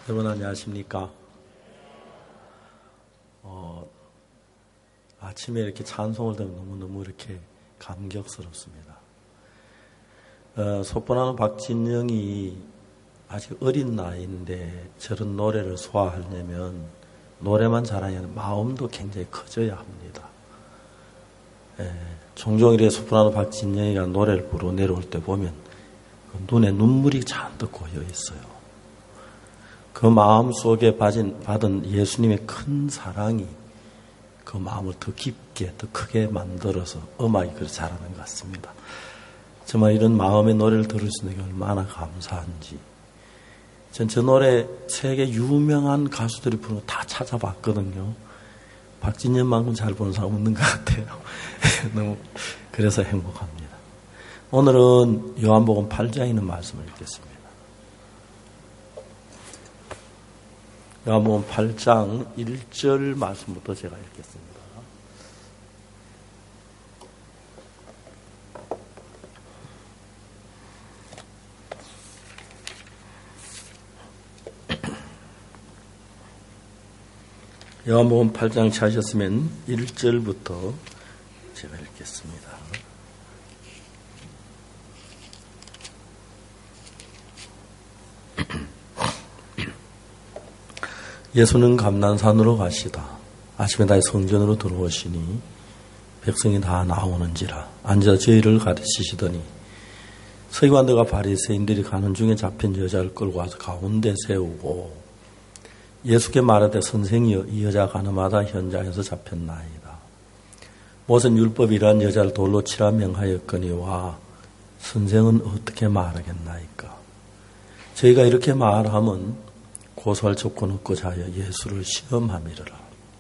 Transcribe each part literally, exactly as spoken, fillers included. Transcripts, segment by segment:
여러분 안녕하십니까? 어, 아침에 이렇게 찬송을 들으면 너무너무 이렇게 감격스럽습니다. 어, 속보나는 박진영이 아직 어린 나이인데 저런 노래를 소화하려면 노래만 잘하냐 마음도 굉장히 커져야 합니다. 예, 종종 이렇게 소프라노 박진영이가 노래를 부르고 내려올 때 보면 그 눈에 눈물이 잔뜩 고여 있어요. 그 마음 속에 받은, 받은 예수님의 큰 사랑이 그 마음을 더 깊게, 더 크게 만들어서 음악이 그렇게 잘하는 것 같습니다. 정말 이런 마음의 노래를 들을 수 있는 게 얼마나 감사한지. 전 저 노래 세계 유명한 가수들이 부르는 거 다 찾아봤거든요. 박진영만큼 잘 부르는 사람 없는 것 같아요. 너무 그래서 행복합니다. 오늘은 요한복음 팔 장에 있는 말씀을 읽겠습니다. 요한복음 팔 장 일 절 말씀부터 제가 읽겠습니다. 요한복음 팔 장 찾으셨으면 일 절부터 제가 읽겠습니다. 예수는 감난산으로 가시다. 아침에 다시 성전으로 들어오시니 백성이 다 나오는지라 앉아 저희를 가르치시더니 서기관들과 바리새인들이 가는 중에 잡힌 여자를 끌고 와서 가운데 세우고 예수께 말하되 선생이여 이 여자가 가늠하다 현장에서 잡혔나이다. 모세는 율법이 이러한 여자를 돌로 치라 명하였거니와 선생은 어떻게 말하겠나이까. 저희가 이렇게 말하면 고소할 조건 없고자 하여 예수를 시험함이라.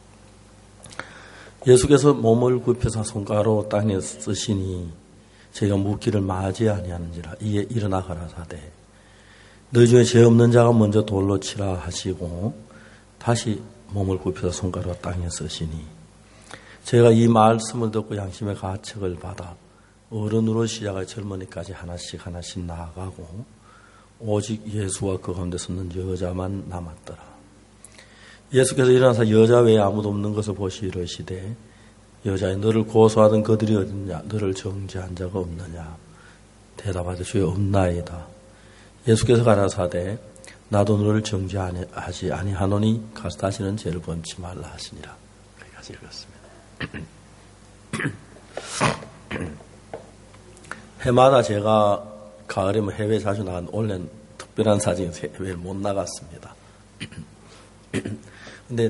예수께서 몸을 굽혀서 손가락으로 땅에 쓰시니 저희가 묻기를 마지 아니하는지라. 이에 일어나 가라사대 너희 중에 죄 없는 자가 먼저 돌로 치라 하시고 다시 몸을 굽혀서 손가락으로 땅에 쓰시니 제가 이 말씀을 듣고 양심의 가책을 받아 어른으로 시작할 젊은이까지 하나씩 하나씩 나아가고 오직 예수와 그 가운데 섰는 여자만 남았더라. 예수께서 일어나서 여자 외에 아무도 없는 것을 보시 이르시되 여자여 너를 고소하던 그들이 어딨냐 너를 정죄한 자가 없느냐. 대답하되 주여 없나이다. 예수께서 가라사대 나도 너를 정죄하지 아니하노니 가서 다시는 죄를 범치 말라 하시니라. 여기까지 읽었습니다. 해마다 제가 가을이면 해외 자주 나간 올해는 특별한 사정에서 해외를 못 나갔습니다. 근데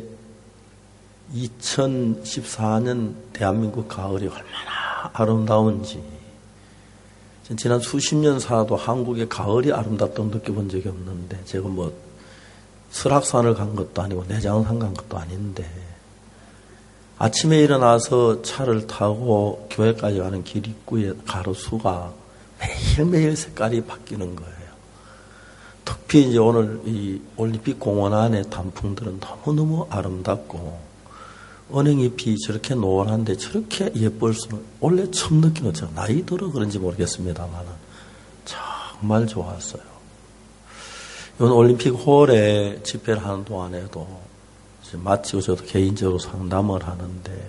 이천십사 년 대한민국 가을이 얼마나 아름다운지 지난 수십 년 살아도 한국의 가을이 아름답다고 느껴본 적이 없는데 제가 뭐 설악산을 간 것도 아니고 내장산 간 것도 아닌데 아침에 일어나서 차를 타고 교회까지 가는 길 입구의 가로수가 매일매일 색깔이 바뀌는 거예요. 특히 이제 오늘 이 올림픽 공원 안에 단풍들은 너무너무 아름답고 은행잎이 저렇게 노란데 저렇게 예쁠 수는 원래 처음 느끼는 거죠. 나이 들어 그런지 모르겠습니다만 정말 좋았어요. 이번 올림픽 홀에 집회를 하는 동안에도 마치고 저도 개인적으로 상담을 하는데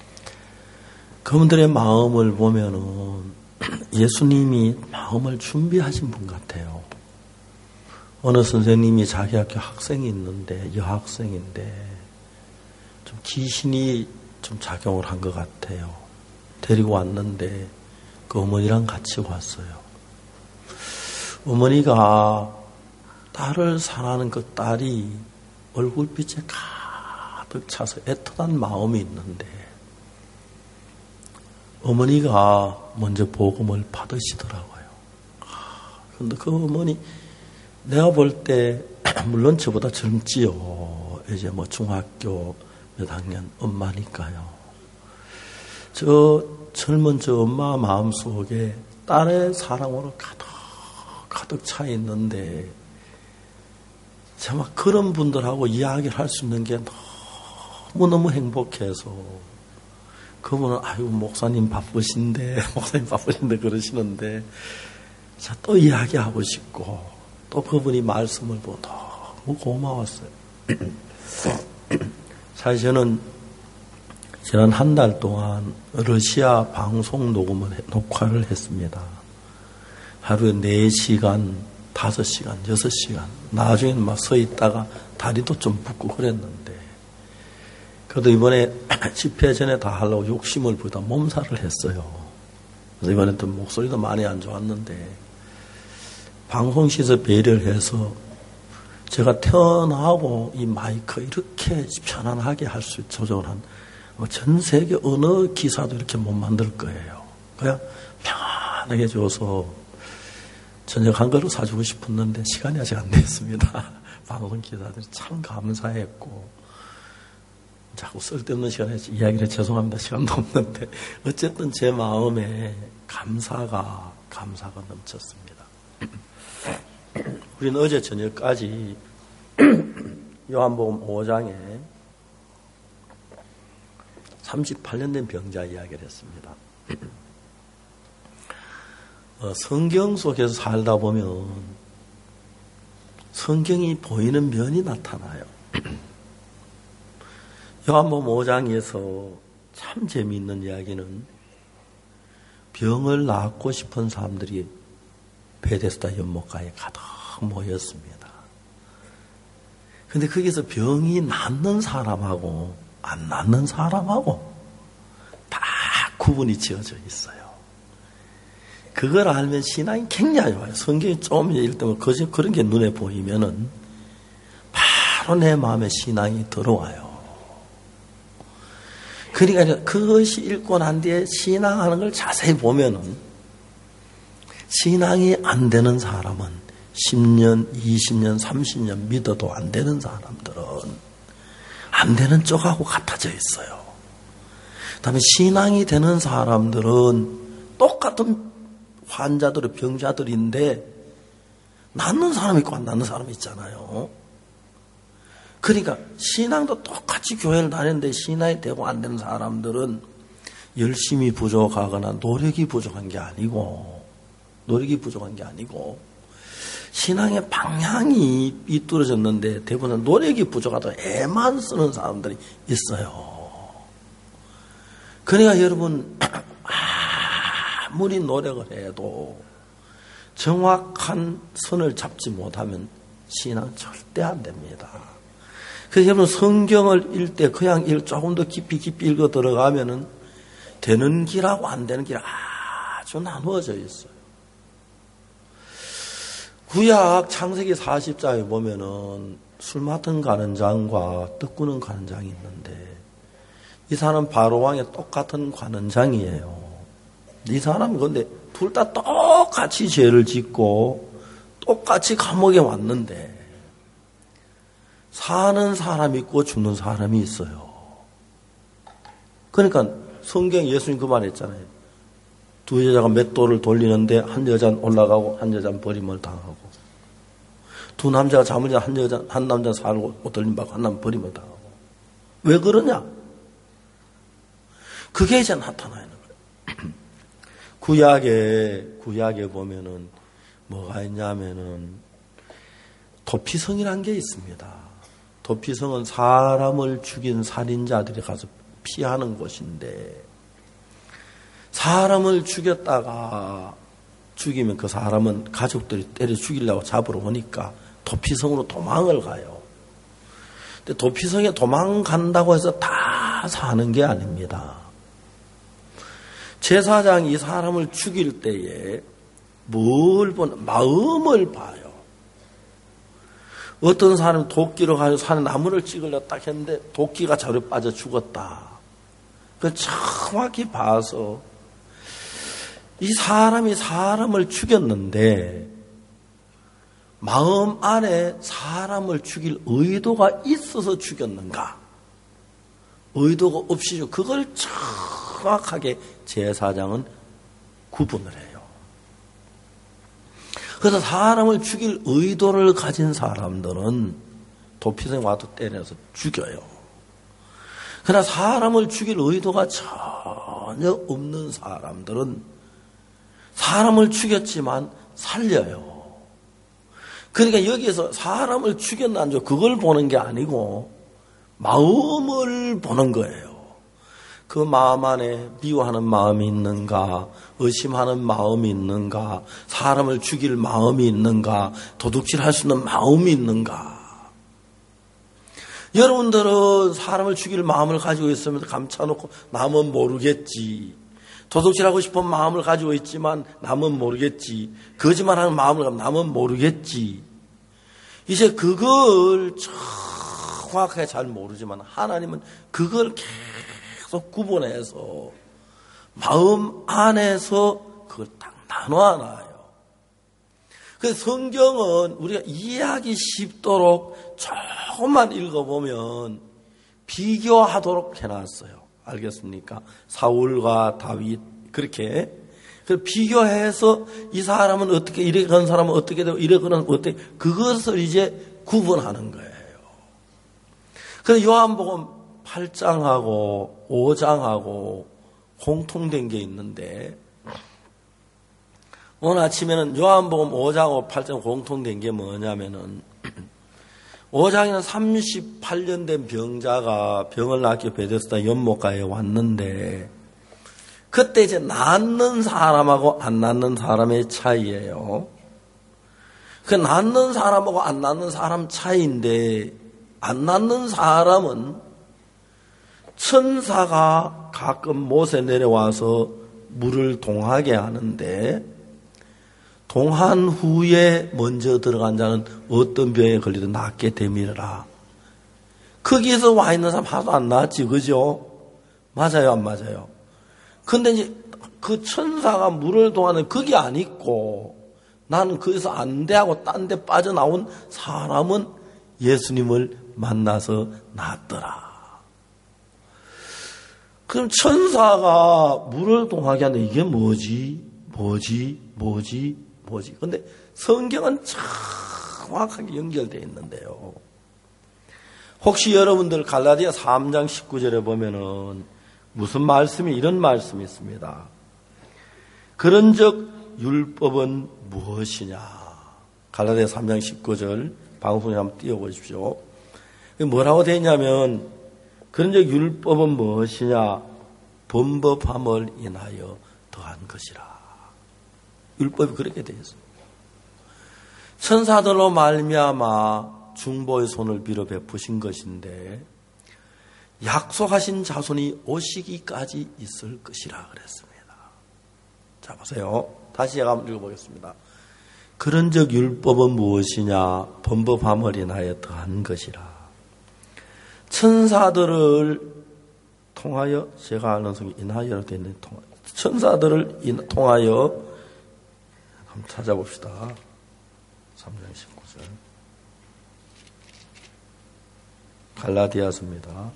그분들의 마음을 보면은 예수님이 마음을 준비하신 분 같아요. 어느 선생님이 자기 학교 학생이 있는데 여학생인데 좀 귀신이 좀 작용을 한 것 같아요. 데리고 왔는데 그 어머니랑 같이 왔어요. 어머니가 딸을 사랑하는 그 딸이 얼굴빛에 가득 차서 애틋한 마음이 있는데 어머니가 먼저 복음을 받으시더라고요. 그런데 그 어머니 내가 볼 때 물론 저보다 젊지요. 이제 뭐 중학교 몇 학년 엄마니까요. 저 젊은 저 엄마 마음속에 딸의 사랑으로 가득 가득 차 있는데 정말 그런 분들하고 이야기를 할 수 있는 게 너무너무 행복해서 그분은 아유 목사님 바쁘신데 목사님 바쁘신데 그러시는데 자, 또 이야기하고 싶고 또 그분이 말씀을 보고 너무 고마웠어요. 사실 저는 지난 한 달 동안 러시아 방송 녹음을, 녹화를 했습니다. 하루에 네 시간, 다섯 시간, 여섯 시간. 나중에는 막 서 있다가 다리도 좀 붓고 그랬는데. 그래도 이번에 집회 전에 다 하려고 욕심을 부리다 몸살을 했어요. 그래서 이번에 또 목소리도 많이 안 좋았는데, 방송실에서 배려를 해서 제가 태어나고 이 마이크 이렇게 편안하게 할 수 조정을 한, 전 세계 어느 기사도 이렇게 못 만들 거예요. 그냥 편안하게 줘서 저녁 한 그릇 사주고 싶었는데 시간이 아직 안 됐습니다. 방송 기사들이 참 감사했고, 자꾸 쓸데없는 시간에 이야기를 죄송합니다. 시간도 없는데 어쨌든 제 마음에 감사가 감사가 넘쳤습니다. 우리는 어제 저녁까지 요한복음 오 장에 삼십팔 년 된 병자 이야기를 했습니다. 어, 성경 속에서 살다 보면 성경이 보이는 면이 나타나요. 요한복음 오 장에서 참 재미있는 이야기는 병을 낫고 싶은 사람들이 베데스다 연못가에 가득 모였습니다. 근데 거기서 병이 낫는 사람하고 안 낫는 사람하고 다 구분이 지어져 있어요. 그걸 알면 신앙이 굉장히 좋아요. 성경이 좀 읽다 보면 그런 게 눈에 보이면은 바로 내 마음에 신앙이 들어와요. 그러니까 그것이 읽고 난 뒤에 신앙하는 걸 자세히 보면은 신앙이 안 되는 사람은 십 년, 이십 년, 삼십 년 믿어도 안 되는 사람들은 안 되는 쪽하고 같아져 있어요. 그 다음에 신앙이 되는 사람들은 똑같은 환자들은 병자들인데 낫는 사람이 있고 안 낫는 사람이 있잖아요. 그러니까 신앙도 똑같이 교회를 다니는데 신앙이 되고 안 되는 사람들은 열심히 부족하거나 노력이 부족한 게 아니고 노력이 부족한 게 아니고 신앙의 방향이 삐뚤어졌는데 대부분 노력이 부족하다 애만 쓰는 사람들이 있어요. 그러니까 여러분 아무리 노력을 해도 정확한 선을 잡지 못하면 신앙 절대 안 됩니다. 그래서 여러분 성경을 읽을 때 그냥 읽, 조금 더 깊이 깊이 읽어 들어가면은 되는 길하고 안 되는 길 아주 나누어져 있어요. 구약 창세기 사십 장에 보면은 술 맡은 가는 장과 떡구는 가는 장이 있는데 이 사람 바로왕의 똑같은 관원장이에요. 이 사람이 근데 둘 다 똑같이 죄를 짓고 똑같이 감옥에 왔는데 사는 사람이 있고 죽는 사람이 있어요. 그러니까 성경 예수님 그 말 했잖아요. 두 여자가 맷돌을 돌리는데 한 여자는 올라가고 한 여자는 버림을 당하고 두 남자가 잠을 자한 여자 한 남자는 살고 못 돌림받고 한 남자는 버림을 당하고 왜 그러냐? 그게 이제 나타나는 거예요. 구약에 구약에 보면은 뭐가 있냐면은 도피성이라는 게 있습니다. 도피성은 사람을 죽인 살인자들이 가서 피하는 곳인데 사람을 죽였다가 죽이면 그 사람은 가족들이 때려 죽이려고 잡으러 오니까 도피성으로 도망을 가요. 근데 도피성에 도망간다고 해서 다 사는 게 아닙니다. 제사장이 이 사람을 죽일 때에 뭘 보나? 마음을 봐요. 어떤 사람이 도끼로 가서 산에 나무를 찍으려 딱 했는데 도끼가 저리 빠져 죽었다. 그 정확히 봐서 이 사람이 사람을 죽였는데 마음 안에 사람을 죽일 의도가 있어서 죽였는가? 의도가 없이 그걸 정확하게 제사장은 구분을 해요. 그래서 사람을 죽일 의도를 가진 사람들은 도피성에 와도 때려서 죽여요. 그러나 사람을 죽일 의도가 전혀 없는 사람들은 사람을 죽였지만 살려요. 그러니까 여기에서 사람을 죽였나 안 죽였나 그걸 보는 게 아니고 마음을 보는 거예요. 그 마음 안에 미워하는 마음이 있는가, 의심하는 마음이 있는가, 사람을 죽일 마음이 있는가, 도둑질할 수 있는 마음이 있는가. 여러분들은 사람을 죽일 마음을 가지고 있으면 감춰놓고 남은 모르겠지. 도둑질하고 싶은 마음을 가지고 있지만 남은 모르겠지. 거짓말하는 마음을 가지고 남은 모르겠지. 이제 그걸 정확하게 잘 모르지만 하나님은 그걸 계속 구분해서 마음 안에서 그걸 딱 나눠놔요. 그래서 성경은 우리가 이해하기 쉽도록 조금만 읽어보면 비교하도록 해놨어요. 알겠습니까? 사울과 다윗 그렇게 비교해서 이 사람은 어떻게 이래 그런 사람은 어떻게 되고 이래 그런 어떻게 그것을 이제 구분하는 거예요. 그래서 요한복음 팔 장하고 오 장하고 공통된 게 있는데 오늘 아침에는 요한복음 오 장하고 팔 장 공통된 게 뭐냐면은 오 장에는 삼십팔 년 된 병자가 병을 낫기 베데스다 연못가에 왔는데 그때 이제 낫는 사람하고 안 낫는 사람의 차이예요. 그 낫는 사람하고 안 낫는 사람 차이인데 안 낫는 사람은 천사가 가끔 못에 내려와서 물을 동하게 하는데 동한 후에 먼저 들어간 자는 어떤 병에 걸리든 낫게 되밀어라. 거기에서 와 있는 사람 하나도 안 낫지, 그죠? 맞아요, 안 맞아요? 근데 이제 그 천사가 물을 동하는 그게 안 있고 나는 거기서 안 돼 하고 딴 데 빠져나온 사람은 예수님을 만나서 낫더라. 그럼 천사가 물을 동하게 하는데 이게 뭐지? 뭐지? 뭐지? 뭐지? 근데 성경은 정확하게 연결되어 있는데요. 혹시 여러분들 갈라디아 삼 장 십구 절에 보면은 무슨 말씀이 이런 말씀이 있습니다. 그런즉 율법은 무엇이냐? 갈라디아 삼 장 십구 절 방송에 한번 띄워보십시오. 뭐라고 되어 있냐면 그런즉 율법은 무엇이냐? 범법함을 인하여 더한 것이라. 율법이 그렇게 되어 있습니다. 천사들로 말미암아 중보의 손을 빌어 베푸신 것인데 약속하신 자손이 오시기까지 있을 것이라 그랬습니다. 자 보세요. 다시 제가 한번 읽어보겠습니다. 그런즉 율법은 무엇이냐? 범법함을 인하여 더한 것이라. 천사들을 통하여 제가 아는 성이 인하여로 되어 있는 통하여 천사들을 인, 통하여 한번 찾아봅시다. 삼 장 십구 절 갈라디아서입니다.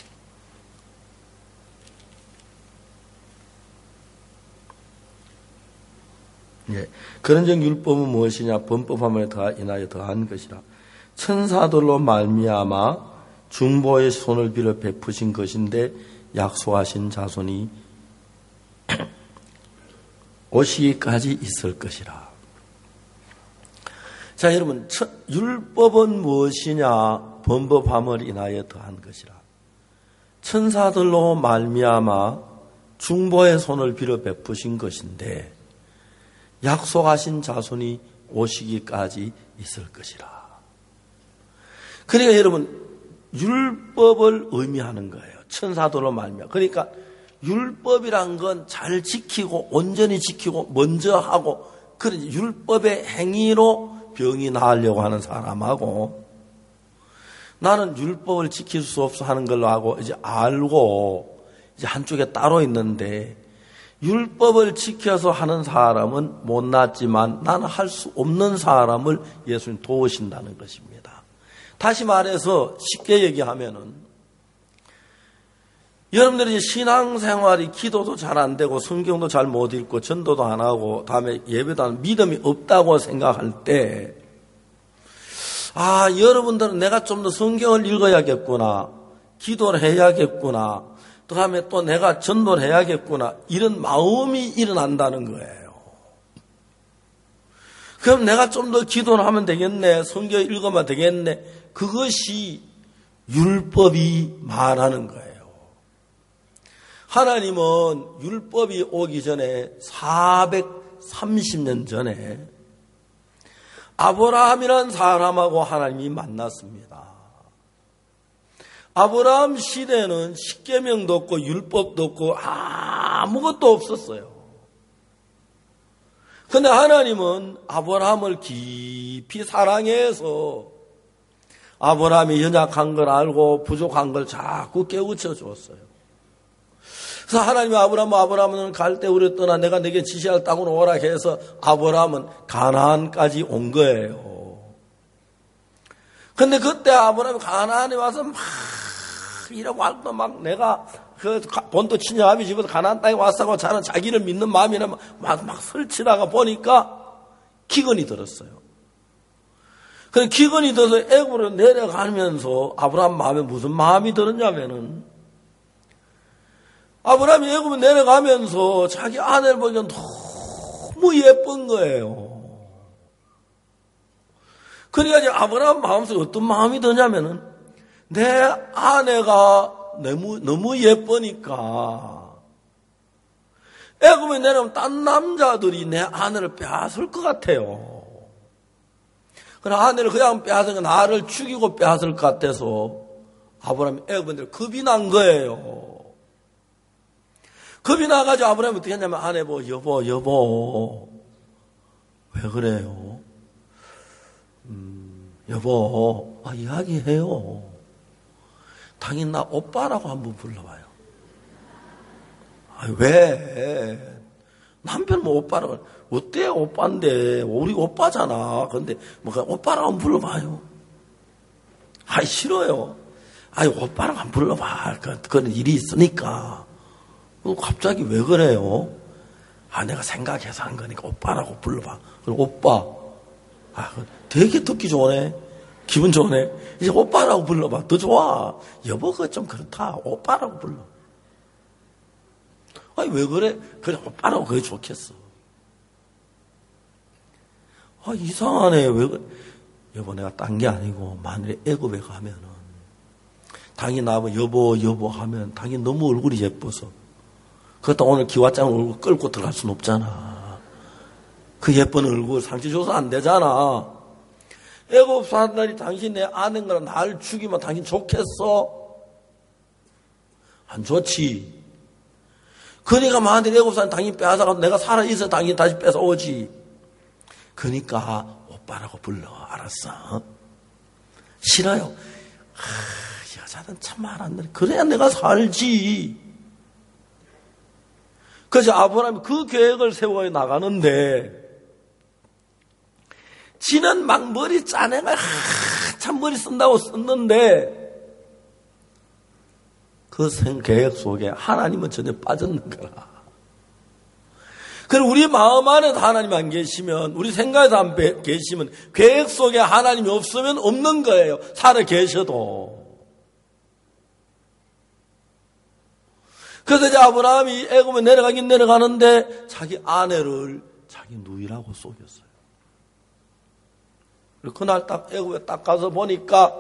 예. 그런즉 율법은 무엇이냐? 범법함을 더 인하여 더한 것이라. 천사들로 말미암아 중보의 손을 빌어 베푸신 것인데 약속하신 자손이 오시기까지 있을 것이라. 자, 여러분, 율법은 무엇이냐? 범법함을 인하여 더한 것이라. 천사들로 말미암아 중보의 손을 빌어 베푸신 것인데 약속하신 자손이 오시기까지 있을 것이라. 그러니까 여러분, 율법을 의미하는 거예요. 천사들로 말미암아. 그러니까 율법이란 건 잘 지키고 온전히 지키고 먼저 하고 그런 율법의 행위로 병이 나으려고 하는 사람하고 나는 율법을 지킬 수 없어 하는 걸로 하고 이제 알고 이제 한쪽에 따로 있는데 율법을 지켜서 하는 사람은 못 낫지만 나는 할 수 없는 사람을 예수님 도우신다는 것입니다. 다시 말해서 쉽게 얘기하면은 여러분들이 신앙생활이 기도도 잘 안 되고 성경도 잘 못 읽고 전도도 안 하고 다음에 예배도 안 하고 믿음이 없다고 생각할 때 아, 여러분들은 내가 좀 더 성경을 읽어야겠구나, 기도를 해야겠구나, 다음에 또 내가 전도를 해야겠구나 이런 마음이 일어난다는 거예요. 그럼 내가 좀 더 기도를 하면 되겠네. 성경 읽으면 되겠네. 그것이 율법이 말하는 거예요. 하나님은 율법이 오기 전에 사백삼십 년 전에 아브라함이라는 사람하고 하나님이 만났습니다. 아브라함 시대는 십계명도 없고 율법도 없고 아무것도 없었어요. 그런데 하나님은 아브라함을 깊이 사랑해서 아브라함이 연약한 걸 알고 부족한 걸 자꾸 깨우쳐 주었어요. 그래서 하나님이 아브라함, 아브라함은 갈대우를 떠나 내가 내게 지시할 땅으로 오라 해서 아브라함은 가나안까지 온 거예요. 근데 그때 아브라함이 가나안에 와서 막 이러고 할때 막 내가 그 본토 친정 아비 집에서 가나안 땅에 왔다고 자는 자기를 믿는 마음이나 막, 막 설치다가 보니까 기근이 들었어요. 그 기근이 들어서 애굽으로 내려가면서 아브라함 마음에 무슨 마음이 들었냐면은 아브라함이 애굽에 내려가면서 자기 아내를 보니까 너무 예쁜 거예요. 그러니까 이제 아브라함 마음속에 어떤 마음이 드냐면은 내 아내가 너무, 너무 예쁘니까 애굽에 내려오면 딴 남자들이 내 아내를 빼앗을 것 같아요. 그러나 아내를 그냥 빼앗으니까 나를 죽이고 빼앗을 것 같아서 아브라함이 애굽에 내려 겁이 난 거예요. 겁이 나가지고 아브라함이 어떻게 했냐면 아내 뭐 여보 여보 왜 그래요? 음, 여보 아, 이야기해요. 당연히 나 오빠라고 한번 불러봐요. 아, 왜? 남편 뭐 오빠라고 어때 오빠인데 우리 오빠잖아. 근데 뭐 오빠라고 한번 불러봐요. 아이 싫어요. 아이 오빠라고 한번 불러봐. 그런 일이 있으니까. 갑자기 왜 그래요? 아, 내가 생각해서 한 거니까 오빠라고 불러봐. 그럼 오빠. 아, 되게 듣기 좋네. 기분 좋네. 이제 오빠라고 불러봐. 더 좋아. 여보, 그거 좀 그렇다. 오빠라고 불러. 아니, 왜 그래? 그래, 오빠라고 그게 좋겠어. 아, 이상하네. 왜 그래? 여보, 내가 딴 게 아니고, 만일에 애굽에 가면은, 당연히 나보고 여보, 여보 하면, 당연히 너무 얼굴이 예뻐서, 그것도 오늘 기와장을 얼굴 끌고 들어갈 수는 없잖아. 그 예쁜 얼굴 상처 줘서 안 되잖아. 애굽 사람들이 당신 내 아는 거라 날 죽이면 당신 좋겠어? 안 좋지. 그러니까 만약에 애굽 사람 당신 빼앗아가도 내가 살아있어 당신 다시 뺏어오지. 그러니까 오빠라고 불러. 알았어? 싫어요? 아, 여자는 참 말 안 들어. 그래야 내가 살지. 그래서 아브라함이 그 계획을 세워 나가는데 지는 막 머리 짜내가 참 머리 쓴다고 썼는데 그 계획 속에 하나님은 전혀 빠졌는 거라. 그리고 우리 마음 안에도 하나님 안 계시면 우리 생각에도 안 계시면 계획 속에 하나님이 없으면 없는 거예요. 살아 계셔도. 그래서 이제 아브라함이 애굽에 내려가긴 내려가는데 자기 아내를 자기 누이라고 속였어요. 그날 딱 애굽에 딱 가서 보니까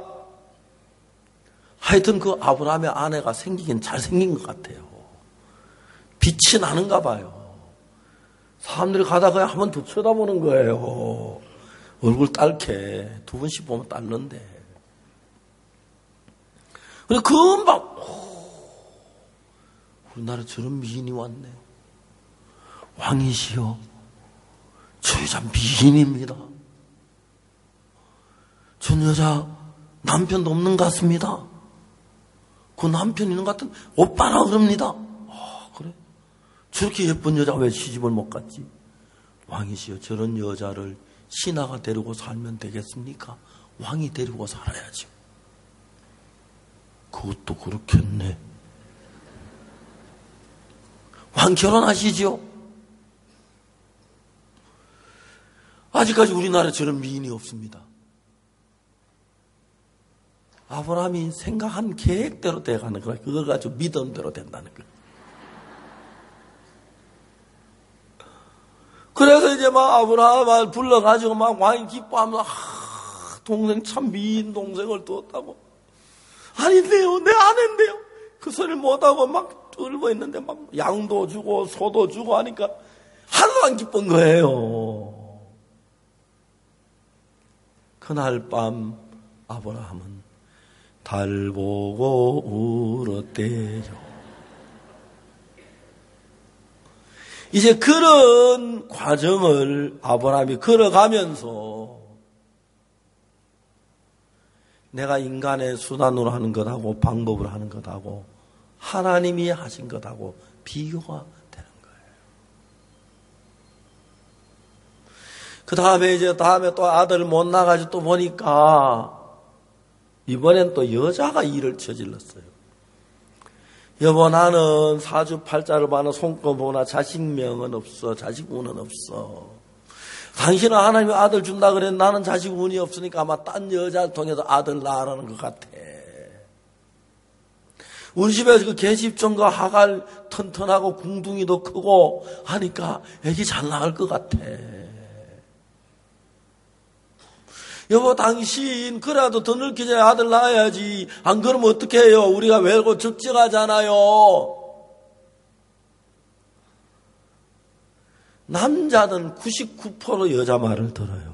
하여튼 그 아브라함의 아내가 생기긴 잘생긴 것 같아요. 빛이 나는가 봐요. 사람들이 가다가 한 번 더 쳐다보는 거예요. 얼굴 딸게 두 번씩 보면 딸는데. 그리고 금방 우리나라에 저런 미인이 왔네. 왕이시여, 저 여자 미인입니다. 전 여자 남편도 없는 것 같습니다. 그 남편 있는 것 같은 오빠라 그럽니다. 아, 그래? 저렇게 예쁜 여자 왜 시집을 못 갔지? 왕이시여, 저런 여자를 신하가 데리고 살면 되겠습니까? 왕이 데리고 살아야죠. 그것도 그렇겠네. 왕 결혼하시지요? 아직까지 우리나라에 저런 미인이 없습니다. 아브라함이 생각한 계획대로 돼가는 거야. 그걸 가지고 믿음대로 된다는 거야. 그래서 이제 막 아브라함을 불러가지고 막 왕이 기뻐하면서, 아, 동생 참 미인 동생을 두었다고. 아닌데요, 내 아내인데요. 그 소리를 못하고 막 울고 있는데 막 양도 주고 소도 주고 하니까 하나도 안 기쁜 거예요. 그날 밤 아브라함은 달 보고 울었대요. 이제 그런 과정을 아브라함이 걸어가면서 내가 인간의 수단으로 하는 것하고 방법으로 하는 것하고 하나님이 하신 것하고 비교가 되는 거예요. 그 다음에 이제 다음에 또 아들 못 나가지고 또 보니까 이번엔 또 여자가 일을 저질렀어요. 여보, 나는 사주팔자를 봐는 손꼽으나 자식명은 없어. 자식운은 없어. 당신은 하나님이 아들 준다 그래. 나는 자식운이 없으니까 아마 딴 여자를 통해서 아들 낳으라는 것 같아. 우리 집에서 그 계집종과 하갈 튼튼하고 궁둥이도 크고 하니까 애기 잘 나을 것 같아. 여보, 당신 그래도 더 늙기 전에 아들 낳아야지. 안 그러면 어떻게 해요? 우리가 외고 적적하잖아요. 남자는 구십구 퍼센트 여자 말을 들어요.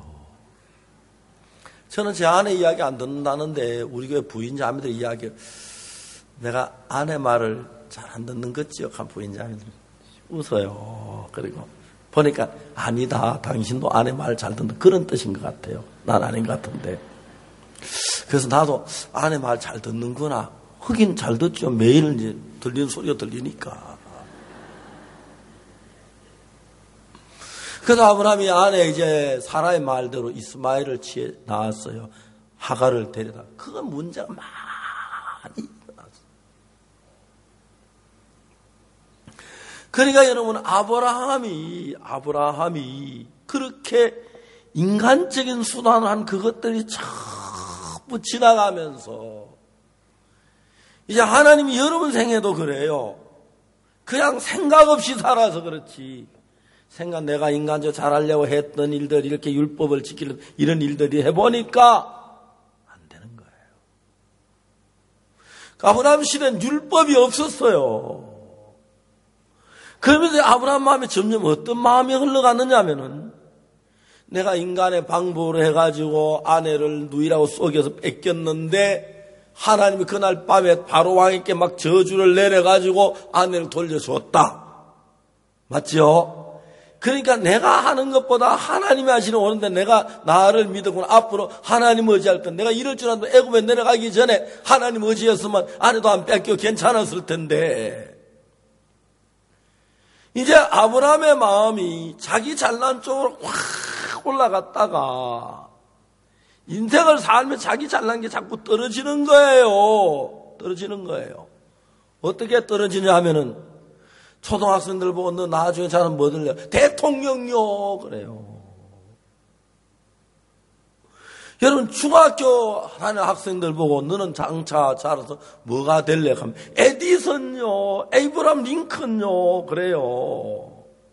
저는 제 아내 이야기 안 듣는다는데 우리 교회 부인 자매들 이야기, 내가 아내 말을 잘 안 듣는 것 지역한 부인 자매들 웃어요. 그리고 보니까 아니다, 당신도 아내 말 잘 듣는 그런 뜻인 것 같아요. 난 아닌 것 같은데. 그래서 나도 아내 말 잘 듣는구나. 하긴 잘 듣죠. 매일 이제 들리는 소리가 들리니까. 그래서 아브라함이 아내 이제 사라의 말대로 이스마엘을 취해 나왔어요. 하갈을 데려다. 그건 문제가 많이 일어났어요. 그러니까 여러분, 아브라함이 아브라함이 그렇게 인간적인 수단을 한 그것들이 전부 지나가면서 이제 하나님이 여러분 생애도 그래요. 그냥 생각 없이 살아서 그렇지. 생각 내가 인간적으로 잘하려고 했던 일들, 이렇게 율법을 지키는 이런 일들이 해보니까 안 되는 거예요. 아브라함 시대는 율법이 없었어요. 그러면서 아브라함 마음에 점점 어떤 마음이 흘러갔느냐 하면은 내가 인간의 방법으로 해가지고 아내를 누이라고 속여서 뺏겼는데 하나님이 그날 밤에 바로 왕에게 막 저주를 내려가지고 아내를 돌려줬다. 맞죠? 그러니까 내가 하는 것보다 하나님이 하시는 오는데 내가 나를 믿었구나. 앞으로 하나님 의지할 때 내가 이럴 줄 알았는데 애굽에 내려가기 전에 하나님 의지했으면 아내도 안 뺏겨 괜찮았을 텐데. 이제 아브라함의 마음이 자기 잘난 쪽으로 확 올라갔다가 인생을 살면 자기 잘난 게 자꾸 떨어지는 거예요. 떨어지는 거예요. 어떻게 떨어지냐 하면은 초등학생들 보고 너 나중에 잘하면 뭐 들려? 대통령요. 그래요. 여러분 중학교 다니는 학생들 보고 너는 장차 자라서 뭐가 될래? 하면 에디슨요. 에이브람 링컨요. 그래요.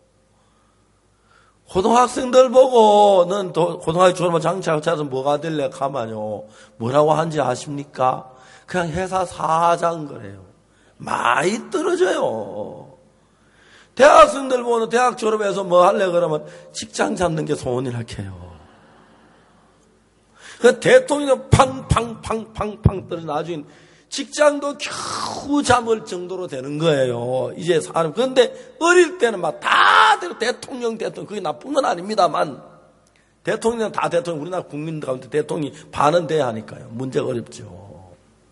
고등학생들 보고 넌 고등학교 졸업하면 장차 자라서 뭐가 될래? 하면요. 뭐라고 하는지 아십니까? 그냥 회사 사장 그래요. 많이 떨어져요. 대학생들 보면 대학 졸업해서 뭐 할래? 그러면 직장 잡는 게 소원이라 해요. 그 대통령은 팡팡팡팡팡 떨어져 나중에 직장도 겨우 잡을 정도로 되는 거예요. 이제 사람. 그런데 어릴 때는 막 다들 대통령, 대통령. 그게 나쁜 건 아닙니다만 대통령은 다 대통령. 우리나라 국민들 가운데 대통령이 반은 돼야 하니까요. 문제가 어렵죠.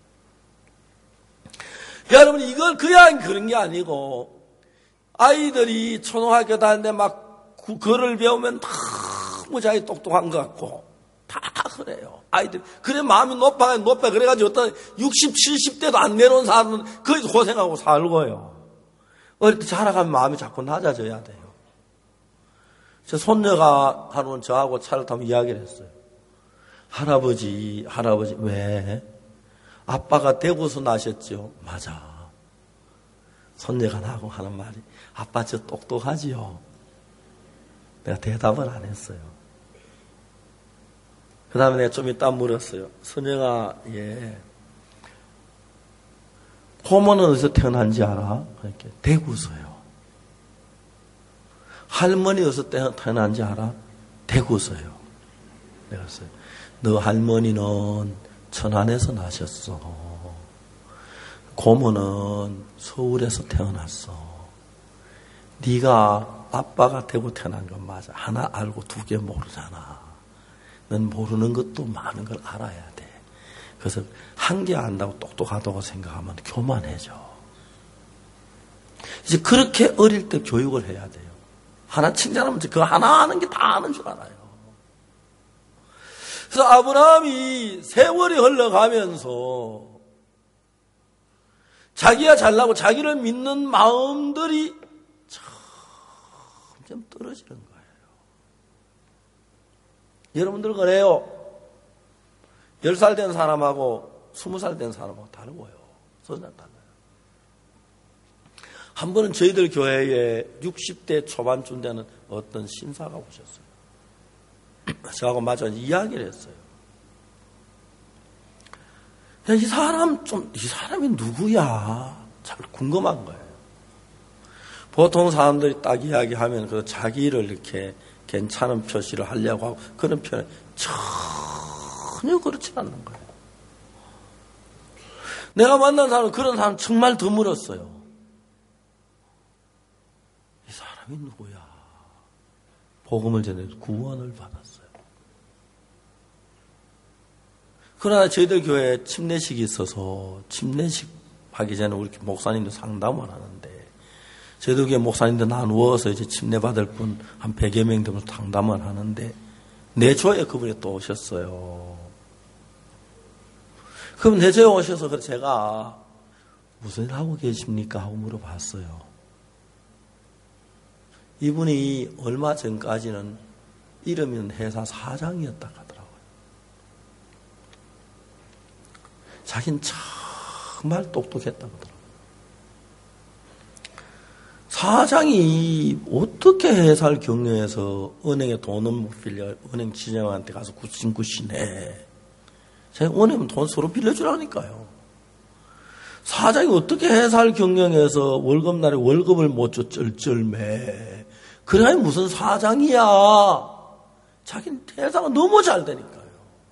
여러분 이걸 그냥 그런 게 아니고 아이들이 초등학교 다니는데 막 글을 배우면 너무 자기 똑똑한 것 같고 다 그래요. 아이들. 그래 마음이 높아, 높아. 그래가지고 어떤 육십, 칠십 대도 안 내려온 사람은 거기서 고생하고 살고요. 어릴 때 자라가면 마음이 자꾸 낮아져야 돼요. 제 손녀가 하루는 저하고 차를 타면 이야기를 했어요. 할아버지, 할아버지, 왜? 아빠가 대구에서 나셨죠? 맞아. 손녀가 나하고 하는 말이, 아빠 저 똑똑하지요? 내가 대답을 안 했어요. 그 다음에 내가 좀 이따 물었어요. 선영아, 예. 고모는 어디서 태어난지 알아? 그러니까 대구서요. 할머니 어디서 태어난지 알아? 대구서요. 내가 그랬어요. 너 할머니는 천안에서 나셨어. 고모는 서울에서 태어났어. 네가 아빠가 대구 태어난 건 맞아. 하나 알고 두 개 모르잖아. 넌 모르는 것도 많은 걸 알아야 돼. 그래서 한 개 안다고 똑똑하다고 생각하면 교만해져. 이제 그렇게 어릴 때 교육을 해야 돼요. 하나 칭찬하면 그 하나 아는 게 다 아는 줄 알아요. 그래서 아브라함이 세월이 흘러가면서 자기가 잘나고 자기를 믿는 마음들이 점점 떨어지는 거예요. 여러분들 그래요. 열 살 된 사람하고 스무 살 된 사람하고 다르고요. 소리가 달라요. 한 번은 저희들 교회에 육십 대 초반쯤 되는 어떤 신사가 오셨어요. 저하고 마주 앉아 이야기를 했어요. 야, 이 사람 좀, 이 사람이 누구야? 잘 궁금한 거예요. 보통 사람들이 딱 이야기하면 그 자기를 이렇게 괜찮은 표시를 하려고 하고 그런 표현 전혀 그렇지 않는 거예요. 내가 만난 사람은 그런 사람 정말 드물었어요. 이 사람이 누구야? 복음을 전해 구원을 받았어요. 그러나 저희들 교회에 침례식이 있어서 침례식 하기 전에 우리 목사님도 상담을 하는데 저희들 교회 목사님들 나누어서 이제 침례 받을 분 한 백여 명 되면 상담을 하는데 내 조에 그분이 또 오셨어요. 그럼 내 조에 오셔서 그래서 제가 무슨 일 하고 계십니까? 하고 물어봤어요. 이분이 얼마 전까지는 이름 있는 회사 사장이었다 하더라고요. 자기는 정말 똑똑했다고 하더라고요. 사장이 어떻게 회사를 경영해서 은행에 돈을 못 빌려 은행 지점한테 가서 굿신굿신해. 제가 은행은 돈 서로 빌려주라니까요. 사장이 어떻게 회사를 경영해서 월급날에 월급을 못 줘 쩔쩔매. 그래야 무슨 사장이야. 자기는 회사가 너무 잘 되니까요.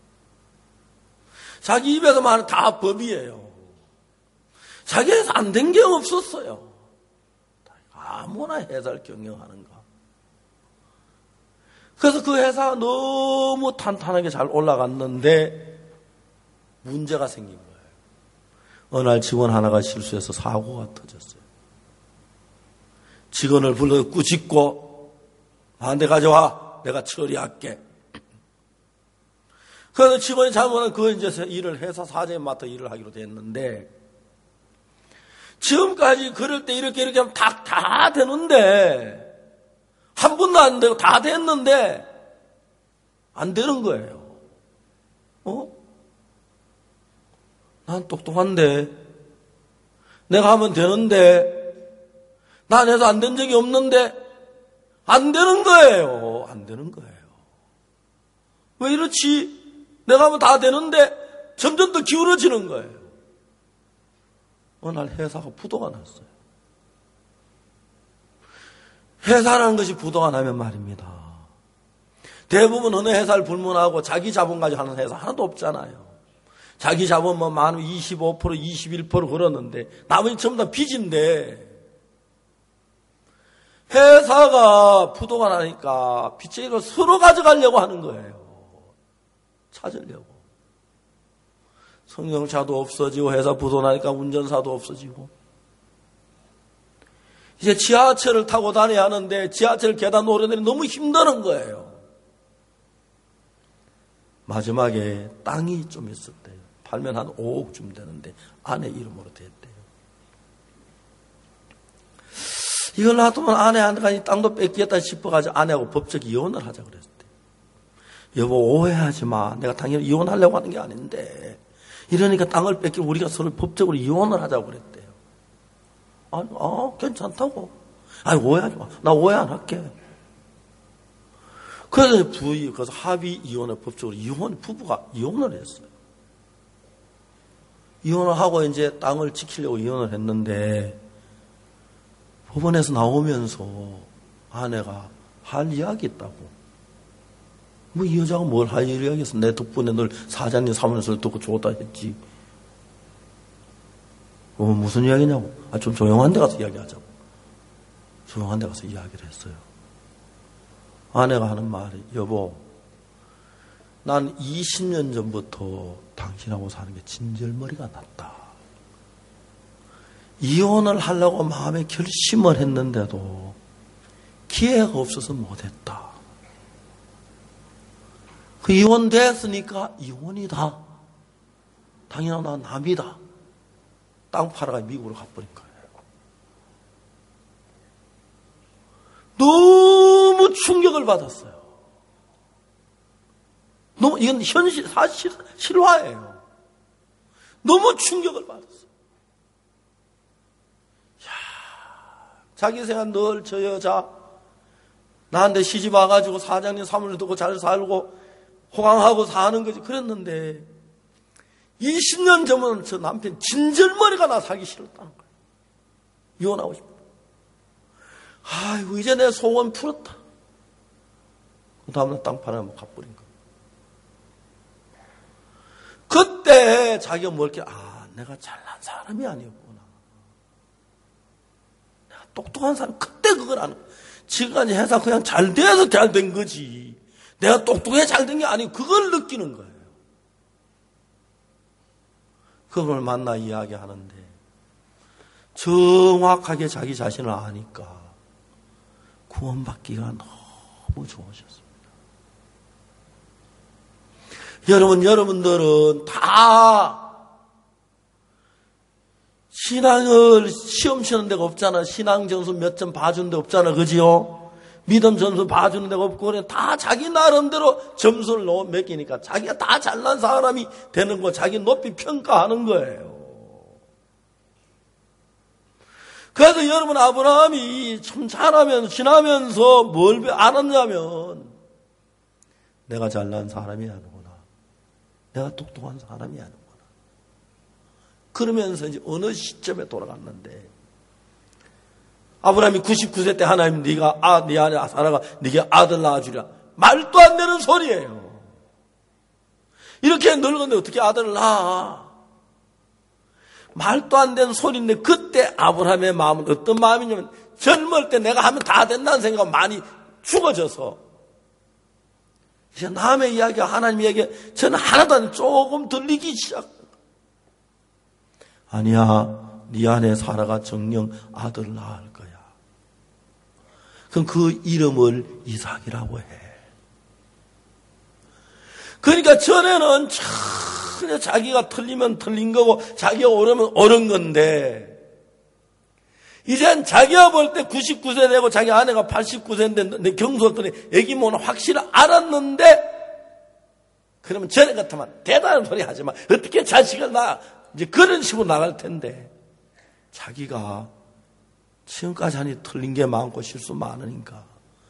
자기 입에서 말하는 다 법이에요. 자기 회사 안 된 게 없었어요. 아무나 회사를 경영하는가. 그래서 그 회사가 너무 탄탄하게 잘 올라갔는데 문제가 생긴 거예요. 어느 날 직원 하나가 실수해서 사고가 터졌어요. 직원을 불러 꾸짖고 나한테 가져와. 내가 처리할게. 그래서 직원이 잘못하면 그 이제 일을 회사 사장이 맡아 일을 하기로 됐는데 지금까지 그럴 때 이렇게 이렇게 하면 다, 다 되는데 한 번도 안 되고 다 됐는데 안 되는 거예요. 어? 난 똑똑한데 내가 하면 되는데 난 해서 안 된 적이 없는데 안 되는 거예요. 안 되는 거예요. 왜 이렇지? 내가 하면 다 되는데 점점 더 기울어지는 거예요. 어느 날 회사가 부도가 났어요. 회사라는 것이 부도가 나면 말입니다. 대부분 어느 회사를 불문하고 자기 자본 가지고 하는 회사 하나도 없잖아요. 자기 자본 뭐 많으면 이십오 퍼센트, 이십일 퍼센트 그러는데 나머지 전부 다 빚인데 회사가 부도가 나니까 빚쟁이를 서로 가져가려고 하는 거예요. 찾으려고. 성경차도 없어지고 회사 부도 나니까 운전사도 없어지고 이제 지하철을 타고 다녀야 하는데 지하철 계단 오르내리 너무 힘드는 거예요. 마지막에 땅이 좀 있었대요. 팔면 한 오억쯤 되는데 아내 이름으로 됐대요. 이걸 놔두면 아내한테 땅도 뺏기겠다 싶어가지고 아내하고 법적 이혼을 하자 그랬대요. 여보 오해하지 마. 내가 당연히 이혼하려고 하는 게 아닌데 이러니까 땅을 뺏기고 우리가 서로 법적으로 이혼을 하자고 그랬대요. 아니, 아, 괜찮다고. 아니, 오해하지 마. 나 오해 안 할게. 그래서 부의, 그래서 합의 이혼을 법적으로 이혼, 부부가 이혼을 했어요. 이혼을 하고 이제 땅을 지키려고 이혼을 했는데 법원에서 나오면서 아내가 할 이야기 있다고. 뭐 이 여자가 뭘 할 이야기겠어. 내 덕분에 널 사장님 사무소를 듣고 좋다 했지. 어, 무슨 이야기냐고. 아, 좀 조용한 데 가서 이야기하자고. 조용한 데 가서 이야기를 했어요. 아내가 하는 말이, 여보, 난 이십 년 전부터 당신하고 사는 게 진절머리가 났다. 이혼을 하려고 마음에 결심을 했는데도 기회가 없어서 못했다. 그 이혼됐으니까 이혼이다. 당연히 난 남이다. 땅 팔아가 미국으로 가버린 거예요. 너무 충격을 받았어요. 너무, 이건 현실, 사실, 실화예요. 너무 충격을 받았어요. 야, 자기 생각 늘 저 여자, 나한테 시집 와가지고 사장님 사무실 두고 잘 살고 호강하고 사는 거지. 그랬는데, 이십 년 전은 저 남편 진절머리가 나 살기 싫었다는 거예요. 이혼하고 싶어. 아이고, 이제 내 소원 풀었다. 그 다음날 땅 팔아서 가버린 거예요. 그때 자기가 뭘 이렇게, 아, 내가 잘난 사람이 아니었구나. 내가 똑똑한 사람, 그때 그걸 아는 거야. 지금까지 회사 그냥 잘 돼서 잘 된 거지. 내가 똑똑해 잘 된 게 아니고 그걸 느끼는 거예요. 그걸 만나 이야기하는데 정확하게 자기 자신을 아니까 구원받기가 너무 좋으셨습니다. 여러분, 여러분들은 다 신앙을 시험 치는 데가 없잖아. 신앙 점수 몇 점 봐주는 데 없잖아. 그지요? 믿음 점수 봐주는 데가 없고, 그래. 다 자기 나름대로 점수를 매기니까 자기가 다 잘난 사람이 되는 거, 자기 높이 평가하는 거예요. 그래서 여러분, 아브라함이 참 잘하면서, 지나면서 뭘 알았냐면, 내가 잘난 사람이 아니구나. 내가 똑똑한 사람이 아니구나. 그러면서 이제 어느 시점에 돌아갔는데, 아브라함이 구십구 세 때 하나님 네가 아, 네 아내 사라가 네게 아들 낳아주리라. 말도 안 되는 소리예요. 이렇게 늙었는데 어떻게 아들을 낳아? 말도 안 되는 소리인데 그때 아브라함의 마음은 어떤 마음이냐면 젊을 때 내가 하면 다 된다는 생각은 많이 죽어져서 이제 남의 이야기와 하나님 이야기 저는 하나도 안 조금 들리기 시작. 아니야. 네 아내 사라가 정녕 아들을 낳을 거야. 그럼 그 이름을 이삭이라고 해. 그러니까 전에는 전혀 자기가 틀리면 틀린 거고 자기가 옳으면 옳은 건데 이젠 자기가 볼 때 구십구 세 되고 자기 아내가 팔십구 세인데 내 경수했더니 애기 뭐는 확실히 알았는데 그러면 전에 같으면 대단한 소리 하지 마. 어떻게 자식을 낳아. 이제 그런 식으로 나갈 텐데 자기가 지금까지 하니 틀린 게 많고 실수 많으니까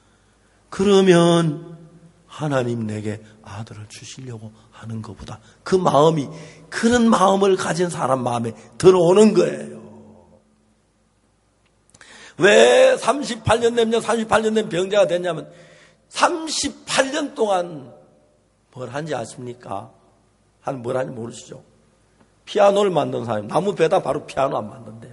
그러면 하나님 내게 아들을 주시려고 하는 것보다 그 마음이 그런 마음을 가진 사람 마음에 들어오는 거예요. 왜 삼십팔 년 된 삼십팔 년 된 병자가 됐냐면 삼십팔 년 동안 뭘 한지 아십니까? 한 뭘 한지 모르시죠? 피아노를 만든 사람이 나무 베다 바로 피아노 안 만든대요.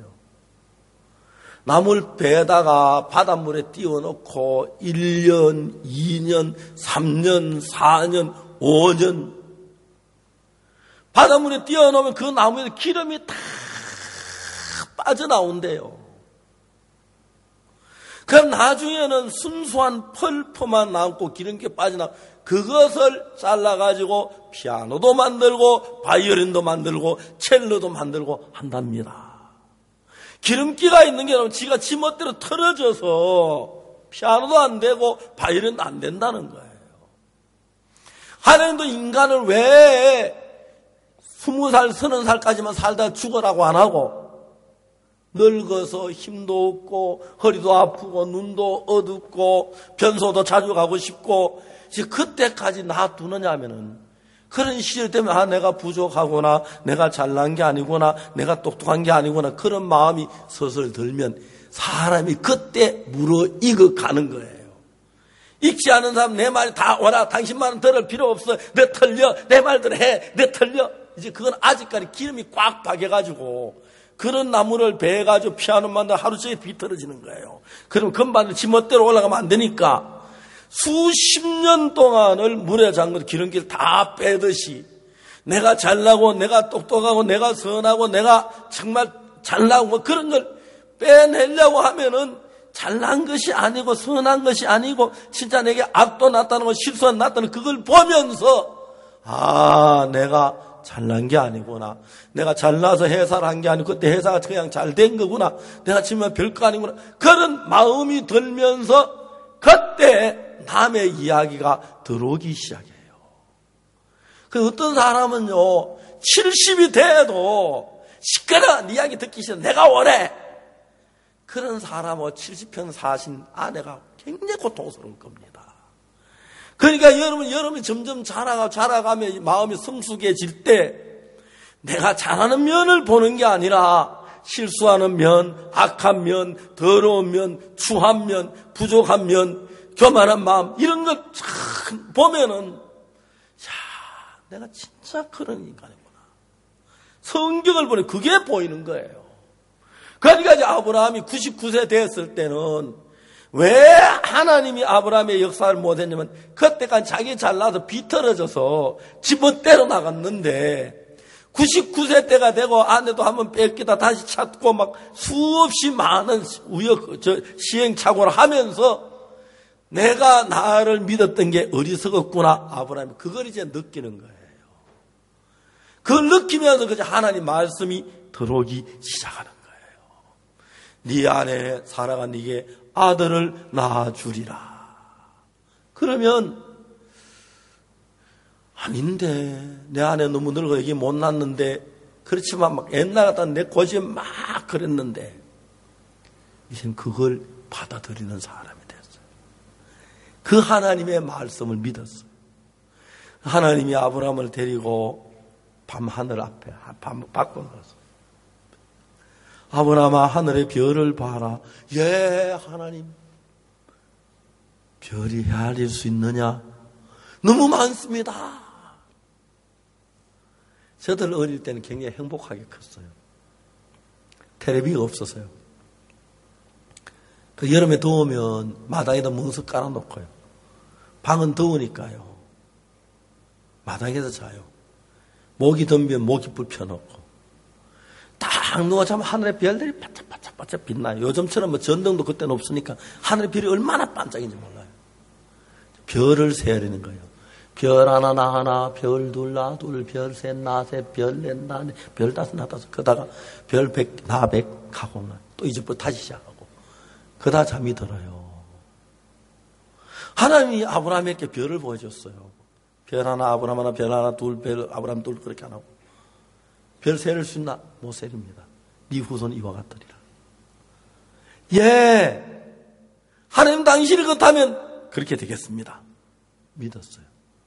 나무를 베다가 바닷물에 띄워놓고 일 년, 이 년, 삼 년, 사 년, 오 년 바닷물에 띄워놓으면 그 나무에서 기름이 다 빠져나온대요. 그럼 나중에는 순수한 펄프만 남고 기름기 빠져나오고 그것을 잘라가지고 피아노도 만들고 바이올린도 만들고 첼로도 만들고 한답니다. 기름기가 있는 게 아니라 지가 지멋대로 틀어져서 피아노도 안 되고 바이올린도 안 된다는 거예요. 하나님도 인간을 왜 스무 살, 서른 살까지만 살다 죽어라고 안 하고 늙어서 힘도 없고 허리도 아프고 눈도 어둡고 변소도 자주 가고 싶고 이제 그때까지 놔두느냐 하면은 그런 시절 때문에 아 내가 부족하구나, 내가 잘난 게 아니구나, 내가 똑똑한 게 아니구나 그런 마음이 서슬 들면 사람이 그때 무르익어 가는 거예요. 익지 않은 사람 내 말 다 오라, 당신 말은 들을 필요 없어, 내 틀려, 내 말대로 해, 내 틀려. 이제 그건 아직까지 기름이 꽉 박여가지고 그런 나무를 베가지고 피하는 만다 하루 종일 비틀어지는 거예요. 그럼 금반을 지멋대로 올라가면 안 되니까 수십 년 동안을 물에 잠근 기름길 다 빼듯이 내가 잘나고 내가 똑똑하고 내가 선하고 내가 정말 잘나고 뭐 그런 걸 빼내려고 하면은 잘난 것이 아니고 선한 것이 아니고 진짜 내게 악도 났다는 거 실수가 났다는 그걸 보면서 아 내가 잘난 게 아니구나, 내가 잘나서 회사를 한 게 아니고 그때 회사가 그냥 잘 된 거구나, 내가 지금 별거 아니구나 그런 마음이 들면서 그때 남의 이야기가 들어오기 시작해요. 그 어떤 사람은요 칠십이 돼도 시끄러 네 이야기 듣기 싫어 내가 원해. 그런 사람은 칠십 평 사신 아내가 굉장히 고통스러울 겁니다. 그러니까 여러분, 여러분이 점점 자라가, 자라가며 마음이 성숙해질 때 내가 잘하는 면을 보는 게 아니라 실수하는 면, 악한 면, 더러운 면, 추한 면, 부족한 면, 교만한 마음 이런 것 참 보면은 야, 내가 진짜 그런 인간이구나. 성경을 보니 그게 보이는 거예요. 그러니까 이제 아브라함이 구십구 세 됐을 때는 왜 하나님이 아브라함의 역사를 못했냐면 그때까지 자기 잘나서 비틀어져서 지멋대로 나갔는데 구십구 세 때가 되고 아내도 한번 뺏기다 다시 찾고 막 수없이 많은 우여, 저, 시행착오를 하면서 내가 나를 믿었던 게 어리석었구나. 아브라함이 그걸 이제 느끼는 거예요. 그걸 느끼면서 그저 하나님 말씀이 들어오기 시작하는 거예요. 네 안에 사라가 네게 아들을 낳아주리라. 그러면 아닌데 내 안에 너무 늙어 이게 못 낳는데 그렇지만 막 옛날 같다 내 고집에 막 그랬는데 이젠 그걸 받아들이는 사람이 됐어요. 그 하나님의 말씀을 믿었어요. 하나님이 아브라함을 데리고 밤하늘 앞에 밤 밖으로 갔어요. 아브라함아 하늘의 별을 봐라. 예 하나님, 별이 헤아릴 수 있느냐? 너무 많습니다. 저들 어릴 때는 굉장히 행복하게 컸어요. 텔레비가 없었어요. 그 여름에 더우면 마당에다 멍석 깔아놓고요. 방은 더우니까요. 마당에서 자요. 모기 덤비면 모기불 펴놓고 딱 누워 자면 하늘의 별들이 반짝반짝반짝 빛나요. 요즘처럼 뭐 전등도 그때는 없으니까 하늘의 별이 얼마나 반짝인지 몰라요. 별을 세어리는 거예요. 별 하나 나 하나, 별 둘 나 둘, 별 셋 나 셋, 별 넷 나 넷, 별 다섯 나 다섯. 그러다가 별 백 나 백 하고 또 이제부터 다시 시작하고 그러다 잠이 들어요. 하나님이 아브라함에게 별을 보여줬어요. 별 하나 아브라함 하나, 별 하나 둘, 별 아브라함 둘 그렇게 안 하고 별 세를 수 있나? 못 세립니다. 네 후손 이와 같으리라. 예, 하나님 당신이 그렇다면 그렇게 되겠습니다. 믿었어요.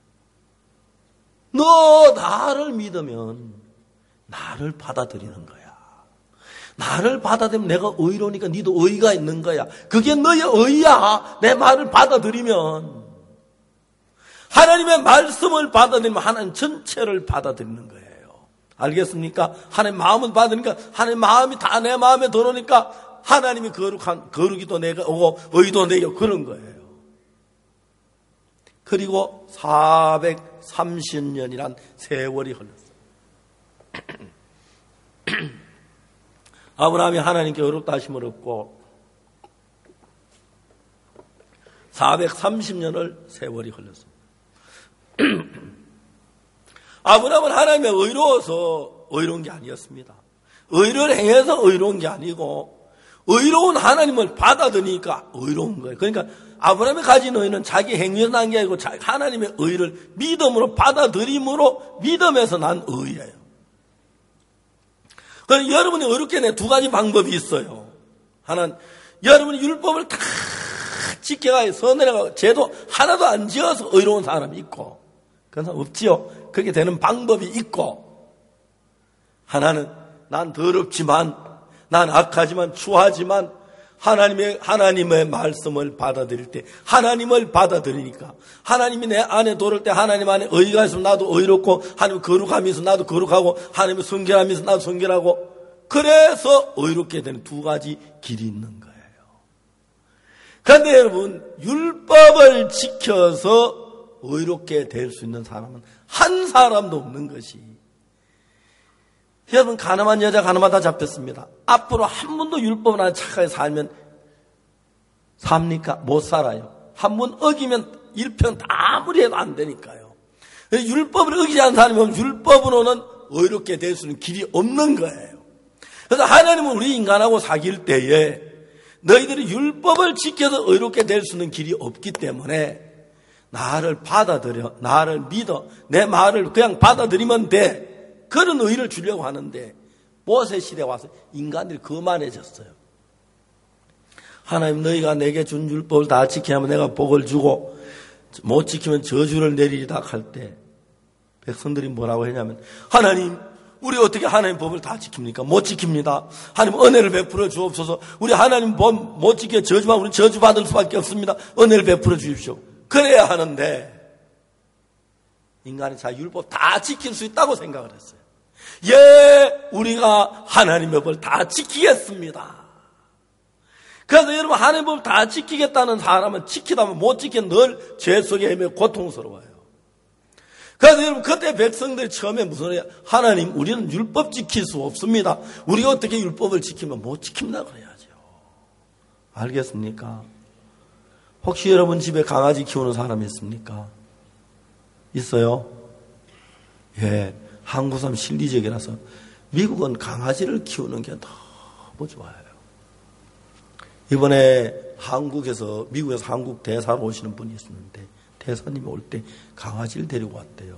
너 나를 믿으면 나를 받아들이는 거야. 나를 받아들이면 내가 의로우니까 너도 의가 있는 거야. 그게 너의 의야. 내 말을 받아들이면 하나님의 말씀을 받아들이면 하나님 전체를 받아들이는 거예요. 알겠습니까? 하나님 마음을 받으니까 하나님 마음이 다 내 마음에 들어오니까 하나님이 거룩한 거룩이도 내가 오고 의도 내게 그런 거예요. 그리고 사백삼십 년이란 세월이 흘렀어요. 아브라함이 하나님께 어렵다 하심을 얻고 사백삼십 년을 세월이 흘렀습니다. 아브라함은 하나님의 의로워서 의로운 게 아니었습니다. 의를 행해서 의로운 게 아니고 의로운 하나님을 받아들이니까 의로운 거예요. 그러니까 아브라함이 가진 의는 자기 행위에서 난 게 아니고 하나님의 의를 믿음으로 받아들임으로 믿음에서 난 의예요. 그럼 여러분이 의롭게 내 두 가지 방법이 있어요. 하나는 여러분이 율법을 다 지켜가야 선해라고 제도 하나도 안 지어서 의로운 사람이 있고, 그런 사람 없지요. 그렇게 되는 방법이 있고, 하나는 난 더럽지만, 난 악하지만, 추하지만 하나님의 하나님의 말씀을 받아들일 때, 하나님을 받아들이니까, 하나님이 내 안에 들어올 때 하나님 안에 의가 있으면 나도 의롭고, 하나님 거룩함이 있으면 나도 거룩하고, 하나님의 성결함이 있으면 나도 성결하고, 그래서 의롭게 되는 두 가지 길이 있는 거예요. 그런데 여러분, 율법을 지켜서 의롭게 될 수 있는 사람은 한 사람도 없는 것이, 여러분, 가늠한 여자 가늠하다 잡혔습니다. 앞으로 한 번도 율법을 안 착하게 살면 삽니까? 못 살아요. 한 번 어기면 일편 아무리 해도 안 되니까요. 율법을 어기지 않는 사람이 율법으로는 의롭게 될 수 있는 길이 없는 거예요. 그래서 하나님은 우리 인간하고 사귈 때에 너희들이 율법을 지켜서 의롭게 될 수 있는 길이 없기 때문에 나를 받아들여, 나를 믿어, 내 말을 그냥 받아들이면 돼. 그런 의의를 주려고 하는데 모세 시대에 와서 인간들이 거만해졌어요. 하나님, 너희가 내게 준 율법을 다 지켜야만 내가 복을 주고 못 지키면 저주를 내리리다 할 때 백성들이 뭐라고 했냐면, 하나님, 우리 어떻게 하나님 법을 다 지킵니까? 못 지킵니다. 하나님, 은혜를 베풀어 주옵소서. 우리 하나님 법 못 지켜 저주만 우리 저주받을 수밖에 없습니다. 은혜를 베풀어 주십시오. 그래야 하는데 인간이 자 율법 다 지킬 수 있다고 생각을 했어요. 예, 우리가 하나님의 법을 다 지키겠습니다. 그래서 여러분, 하나님의 법을 다 지키겠다는 사람은 지키다면 못 지키면 늘 죄 속에 헤매 고통스러워요. 그래서 여러분, 그때 백성들이 처음에 무슨 소리야? 하나님, 우리는 율법 지킬 수 없습니다. 우리가 어떻게 율법을 지키면 못 지킵니다 그래야죠. 알겠습니까? 혹시 여러분 집에 강아지 키우는 사람이 있습니까? 있어요? 예, 한국 사람 실리적이라서 미국은 강아지를 키우는 게 너무 좋아요. 이번에 한국에서, 미국에서 한국 대사로 오시는 분이 있었는데 대사님이 올 때 강아지를 데리고 왔대요.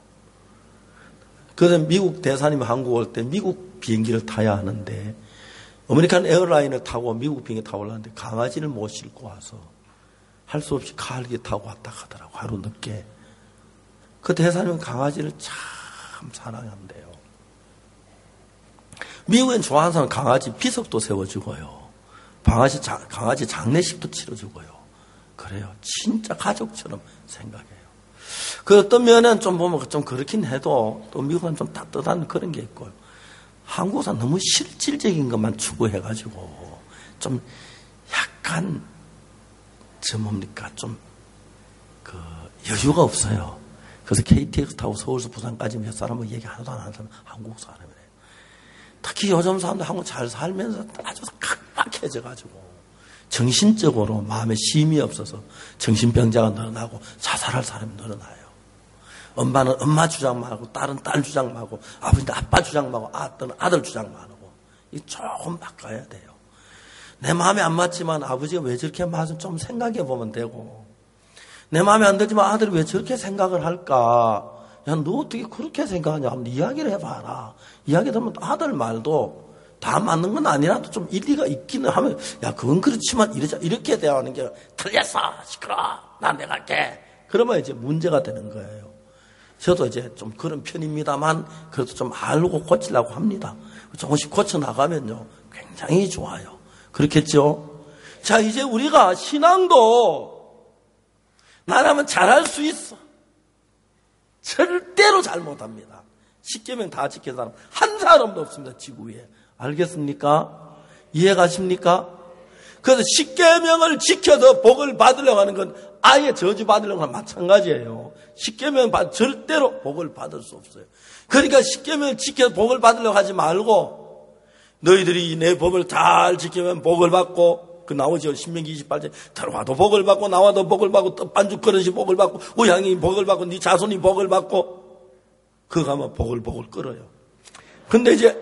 그래서 미국 대사님이 한국 올 때 미국 비행기를 타야 하는데 아메리칸 에어라인을 타고 미국 비행기 타고 올라왔는데 강아지를 못 싣고 와서 할 수 없이 가을기 타고 왔다 가더라고, 하루 늦게. 그 대사님은 강아지를 참 사랑한대요. 미국엔 좋아하는 사람은 강아지 비석도 세워주고요. 강아지, 자, 강아지 장례식도 치러주고요. 그래요. 진짜 가족처럼 생각해요. 그 어떤 면은 좀 보면 좀 그렇긴 해도 또 미국은 좀 따뜻한 그런 게 있고요. 한국은 너무 실질적인 것만 추구해가지고 좀 약간 저 뭡니까 좀 그 여유가 없어요. 그래서 케이티엑스 타고 서울에서 부산까지 몇 사람은 얘기 하나도 안 하는 사람 한국 사람이래요. 특히 요즘 사람들 한국 잘 살면서 아주 각박해져가지고 정신적으로 마음에 쉼이 없어서 정신병자가 늘어나고 자살할 사람이 늘어나요. 엄마는 엄마 주장만 하고 딸은 딸 주장만 하고 아버지는 아빠 주장만 하고 아들은 아들 주장만 하고. 이 조금 바꿔야 돼요. 내 마음에 안 맞지만 아버지가 왜 저렇게 맞으면 좀 생각해 보면 되고, 내 마음에 안 들지만 아들이 왜 저렇게 생각을 할까? 야, 너 어떻게 그렇게 생각하냐? 한번 이야기를 해봐라. 이야기 들으면 아들 말도 다 맞는 건 아니라도 좀 일리가 있기는 하면, 야, 그건 그렇지만 이러자, 이렇게 대화하는 게 틀렸어. 시끄러워. 난 내가 할게. 그러면 이제 문제가 되는 거예요. 저도 이제 좀 그런 편입니다만, 그래도 좀 알고 고치려고 합니다. 조금씩 고쳐나가면요, 굉장히 좋아요. 그렇겠죠? 자, 이제 우리가 신앙도 나라면 잘할 수 있어. 절대로 잘 못합니다. 십계명 다 지킨 사람 한 사람도 없습니다, 지구 위에. 알겠습니까? 이해가십니까? 그래서 십계명을 지켜서 복을 받으려고 하는 건 아예 저주받으려고 하는 마찬가지예요. 십계명 절대로 복을 받을 수 없어요. 그러니까 십계명을 지켜서 복을 받으려고 하지 말고, 너희들이 내 법을 잘 지키면 복을 받고, 그 나오죠. 신명기 이십팔 절. 들어와도 복을 받고 나와도 복을 받고 떡반죽 그릇이 복을 받고 우양이 복을 받고 네 자손이 복을 받고, 그거 가면 복을 복을 끌어요. 근데 이제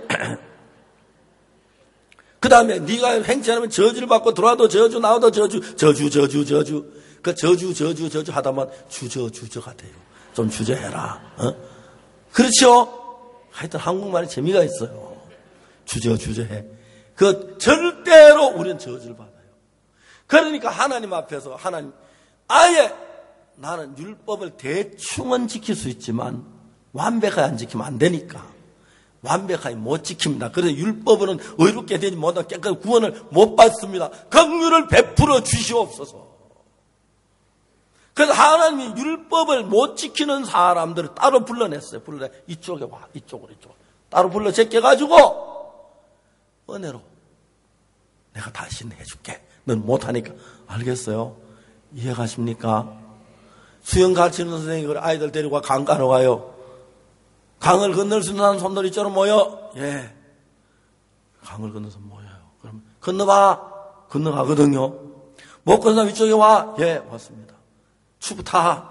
그 다음에 네가 행치하면 저주를 받고 들어와도 저주 나와도 저주 저주 저주 저주 그 저주 저주 저주 하다 보면 주저 주저가 돼요. 좀 주저해라. 어? 그렇죠? 하여튼 한국말에 재미가 있어요. 주저주저해. 그 절대로 우리는 저주를 받아요. 그러니까 하나님 앞에서 하나님 아예 나는 율법을 대충은 지킬 수 있지만 완벽하게 안 지키면 안 되니까 완벽하게 못 지킵니다. 그래서 율법으로는 의롭게 되지 못하고 깨끗한 구원을 못 받습니다. 긍휼을 베풀어 주시옵소서. 그래서 하나님이 율법을 못 지키는 사람들을 따로 불러냈어요. 불러내 이쪽에 와, 이쪽으로 이쪽으로 따로 불러 제껴가지고 은혜로 내가 다시 해줄게. 넌 못하니까. 알겠어요? 이해가십니까? 수영 가르치는 선생님이 아이들 데리고 강 가러 가요. 강을 건널 수 있는 사람 손들이 이쪽으로 모여. 예. 강을 건너서 모여요. 그럼 건너봐. 건너가거든요. 못 건너 이쪽에 와. 예, 왔습니다. 추부 타.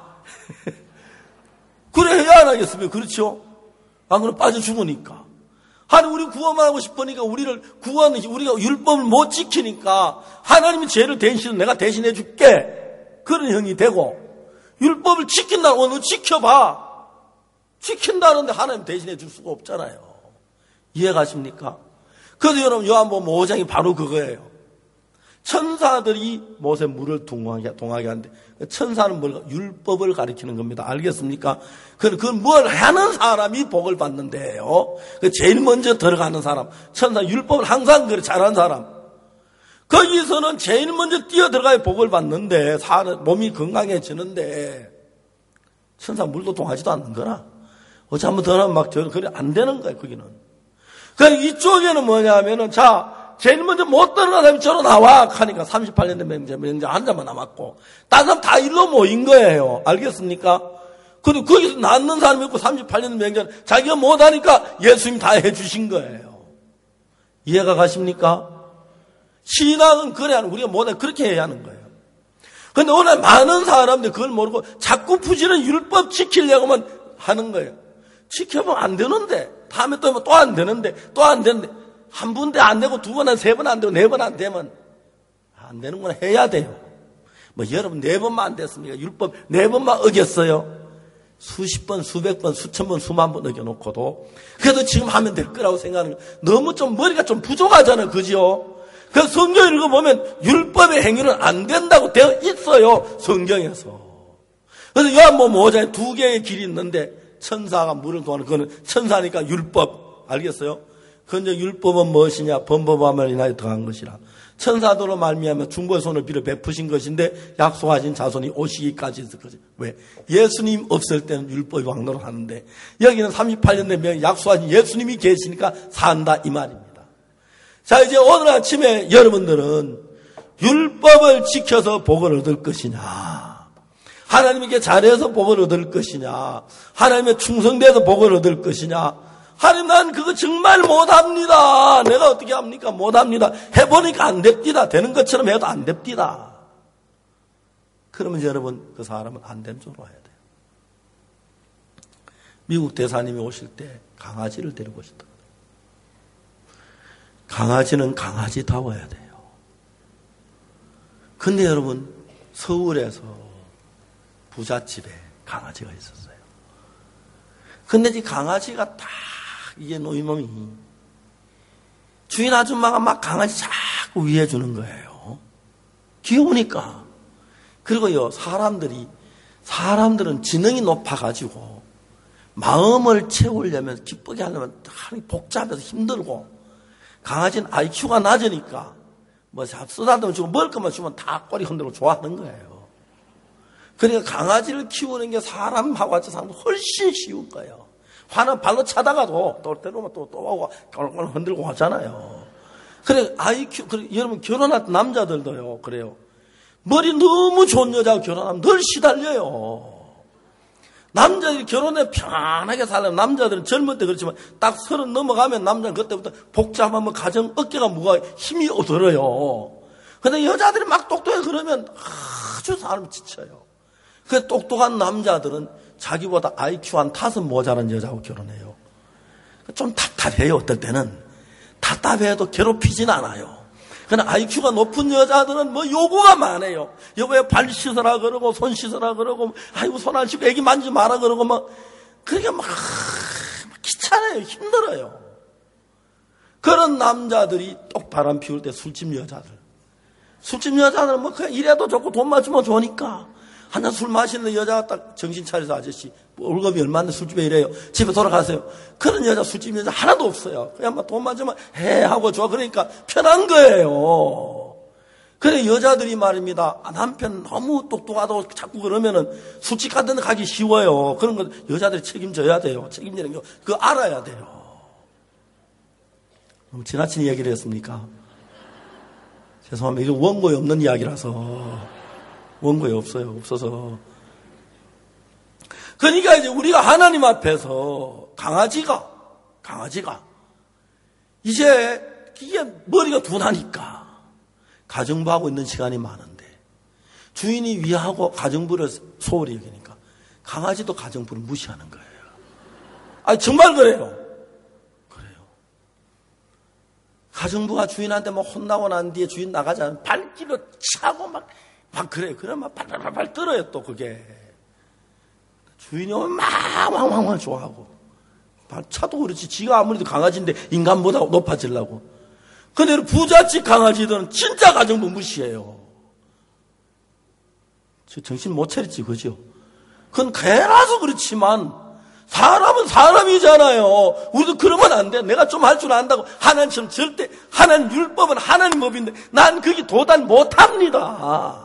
그래 해야 안 하겠습니까? 그렇죠? 안 그러면 빠져 죽으니까. 하나님 우리 구원만 하고 싶으니까 우리를 구원은 우리가 율법을 못 지키니까 하나님이 죄를 대신 내가 대신해 줄게. 그런 형이 되고 율법을 지킨다는 거 너 지켜봐. 지킨다는데 하나님 대신해 줄 수가 없잖아요. 이해가십니까? 그래서 여러분 요한복음 오 장이 바로 그거예요. 천사들이 못에 물을 동하게, 동하게 하는데 천사는 뭘 율법을 가리키는 겁니다. 알겠습니까? 그건 뭘 하는 사람이 복을 받는데요. 제일 먼저 들어가는 사람, 천사 율법을 항상 그래 잘하는 사람. 거기서는 제일 먼저 뛰어 들어가야 복을 받는데 사는 몸이 건강해지는데 천사 물도 동하지도 않는 거라. 어찌 한번 더 하면 막 저 그래 안 되는 거예요. 거기는. 그러니까 이쪽에는 뭐냐면은 자. 제일 먼저 못 들어간 사람이 저로 나와 하니까 삼십팔 년 된 명자, 명자 한 자만 남았고 다른 사람 다 일로 모인 거예요. 알겠습니까? 근데 거기서 낳는 사람이 있고 삼십팔 년 된 명자는 자기가 못하니까 예수님이 다 해주신 거예요. 이해가 가십니까? 신앙은 그래야 하는 우리가 못해 그렇게 해야 하는 거예요. 근데 오늘 많은 사람들이 그걸 모르고 자꾸 부지런 율법 지키려고만 하는 거예요. 지켜보면 안 되는데 다음에 또 또 안 되는데 또 안 되는데 한 번도 안 되고 두 번, 세 번 안 되고 네 번 안 되면 안 되는 건 해야 돼요. 뭐 여러분 네 번만 안 됐습니까? 율법 네 번만 어겼어요. 수십 번, 수백 번, 수천 번, 수만 번 어겨놓고도 그래도 지금 하면 될 거라고 생각하는 거예요. 너무 좀 머리가 좀 부족하잖아요. 그죠? 그래서 성경 읽어보면 율법의 행위는 안 된다고 되어 있어요. 성경에서. 그래서 요한복음 오 장에 두 개의 길이 있는데 천사가 물을 도하는 그거는 천사니까 율법. 알겠어요? 그런데 율법은 무엇이냐? 범법함을 인하여 더한 것이라. 천사도로 말미암아 중보의 손을 빌어 베푸신 것인데 약속하신 자손이 오시기까지 있을 것이. 왜? 예수님 없을 때는 율법이 왕노릇 하는데 여기는 삼십팔 년 되면 약속하신 예수님이 계시니까 산다 이 말입니다. 자 이제 오늘 아침에 여러분들은 율법을 지켜서 복을 얻을 것이냐, 하나님께 잘해서 복을 얻을 것이냐, 하나님의 충성돼서 복을 얻을 것이냐. 하나님 난 그거 정말 못합니다. 내가 어떻게 합니까? 못합니다. 해보니까 안 됩니다. 되는 것처럼 해도 안 됩니다. 그러면 여러분 그 사람은 안 된 쪽으로 와야 돼요. 미국 대사님이 오실 때 강아지를 데리고 오셨다. 강아지는 강아지다워야 돼요. 근데 여러분 서울에서 부잣집에 강아지가 있었어요. 근데 이 강아지가 딱 이게 노이몸이 주인 아줌마가 막 강아지 자꾸 위해주는 거예요. 귀여우니까. 그리고요 사람들이 사람들은 지능이 높아가지고 마음을 채우려면 기쁘게 하려면 복잡해서 힘들고 강아지는 아이큐가 낮으니까 뭐 쓰다듬어 주고 먹을 것만 주면 다 꼬리 흔들고 좋아하는 거예요. 그러니까 강아지를 키우는 게 사람하고 같이 사는 게 훨씬 쉬운 거예요. 화는 발로 차다가도 또 때로만 또 또 하고 꼴꼴 흔들고 하잖아요. 그래 아이큐 그래 여러분 결혼한 남자들도요 그래요. 머리 너무 좋은 여자하고 결혼하면 늘 시달려요. 남자들이 결혼해 편하게 살려면 남자들은 젊을 때 그렇지만 딱 서른 넘어가면 남자는 그때부터 복잡하면 가정 어깨가 무거워 힘이 들어요. 근데 여자들이 막 똑똑해 그러면 아주 사람이 지쳐요. 그래서 똑똑한 남자들은 자기보다 아이큐 한 다섯 모자란 여자하고 결혼해요. 좀 답답해요. 어떨 때는 답답해도 괴롭히진 않아요. 그러나 아이큐가 높은 여자들은 뭐 요구가 많아요. 여보에 발 씻어라 그러고 손 씻어라 그러고 아이고 손 안 씻고 애기 만지지 마라 그러고 막 그러니까 막 귀찮아요. 힘들어요. 그런 남자들이 똑 바람 피울 때 술집 여자들. 술집 여자들은 뭐 그냥 이래도 좋고 돈만 주면 좋으니까. 한잔 술 마시는 여자가 딱 정신 차려서 아저씨 월급이 얼마인데 술집에 이래요. 집에 돌아가세요. 그런 여자 술집 여자 하나도 없어요. 그냥 막 돈만 주면 해 하고 좋아. 그러니까 편한 거예요. 그래 여자들이 말입니다. 남편 너무 똑똑하다고 자꾸 그러면은 술집 같은 데 가기 쉬워요. 그런 거 여자들이 책임져야 돼요. 책임지는 거 그거 알아야 돼요. 너무 지나친 이야기를 했습니까? 죄송합니다. 이거 원고에 없는 이야기라서. 원고에 없어요. 없어서. 그러니까 이제 우리가 하나님 앞에서 강아지가, 강아지가, 이제 이게 머리가 둔하니까 가정부하고 있는 시간이 많은데 주인이 위하고 가정부를 소홀히 여기니까 강아지도 가정부를 무시하는 거예요. 아니, 정말 그래요. 그래요. 가정부가 주인한테 뭐 혼나고 난 뒤에 주인 나가자면 발길로 차고 막 막 그래, 그래, 막 발발발 떨어요, 또 그게. 주인이 오면 막 왕왕왕 좋아하고. 차도 그렇지. 지가 아무래도 강아지인데 인간보다 높아지려고. 근데 부잣집 강아지들은 진짜 가정부 무시해요. 정신 못 차렸지, 그죠? 그건 개라서 그렇지만, 사람은 사람이잖아요. 우리도 그러면 안 돼. 내가 좀 할 줄 안다고. 하나님처럼 절대, 하나님 율법은 하나님 법인데, 난 거기 도달 못 합니다.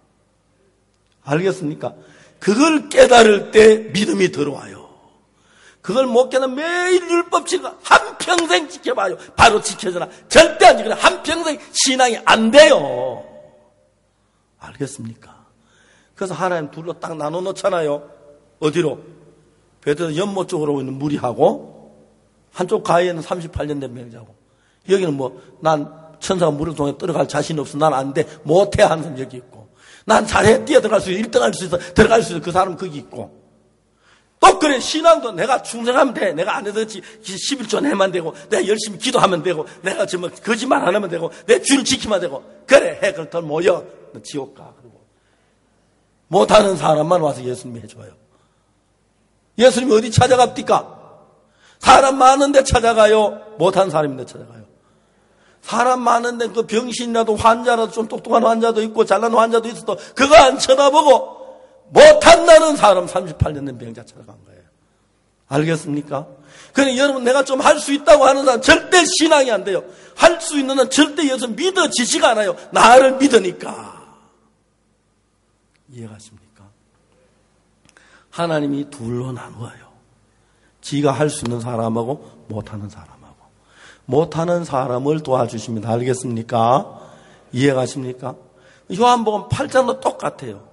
알겠습니까? 그걸 깨달을 때 믿음이 들어와요. 그걸 못 깨달으면 매일 율법 지켜 한평생 지켜봐요. 바로 지켜져라. 절대 안 지켜져. 한평생 신앙이 안 돼요. 알겠습니까? 그래서 하나님 둘로 딱 나눠 놓잖아요. 어디로? 베드로 연못 쪽으로 있는 무리하고 한쪽 가해에는 삼십팔 년 된 병자고 여기는 뭐 난 천사가 물을 통해 들어갈 자신 없어. 난 안 돼. 못해 하는 사람 여기 있고 난 잘해 뛰어 들어갈 수 있어. 일 등 할 수 있어. 들어갈 수 있어. 그 사람은 거기 있고 또 그래. 신앙도 내가 충성하면 돼. 내가 안 해도 십일 조 내면 되고 내가 열심히 기도하면 되고 내가 정말 거짓말 안 하면 되고 내 주를 지키면 되고 그래 해. 그걸 더 모여. 너 지옥 가. 그리고 못하는 사람만 와서 예수님이 해줘요. 예수님이 어디 찾아갑니까? 사람 많은데 찾아가요? 못한 사람인데 찾아가요? 사람 많은데 그 병신이라도 환자라도 좀 똑똑한 환자도 있고 잘난 환자도 있어도 그거 안 쳐다보고 못한다는 사람 삼십팔 년 된 병자 찾아간 거예요. 알겠습니까? 그러니 여러분 내가 좀 할 수 있다고 하는 사람 절대 신앙이 안 돼요. 할 수 있는 한 절대 예수 믿어지지가 않아요. 나를 믿으니까. 이해가십니까? 하나님이 둘로 나누어요. 지가 할 수 있는 사람하고 못하는 사람하고. 못하는 사람을 도와주십니다. 알겠습니까? 이해가십니까? 요한복음 팔 장도 똑같아요.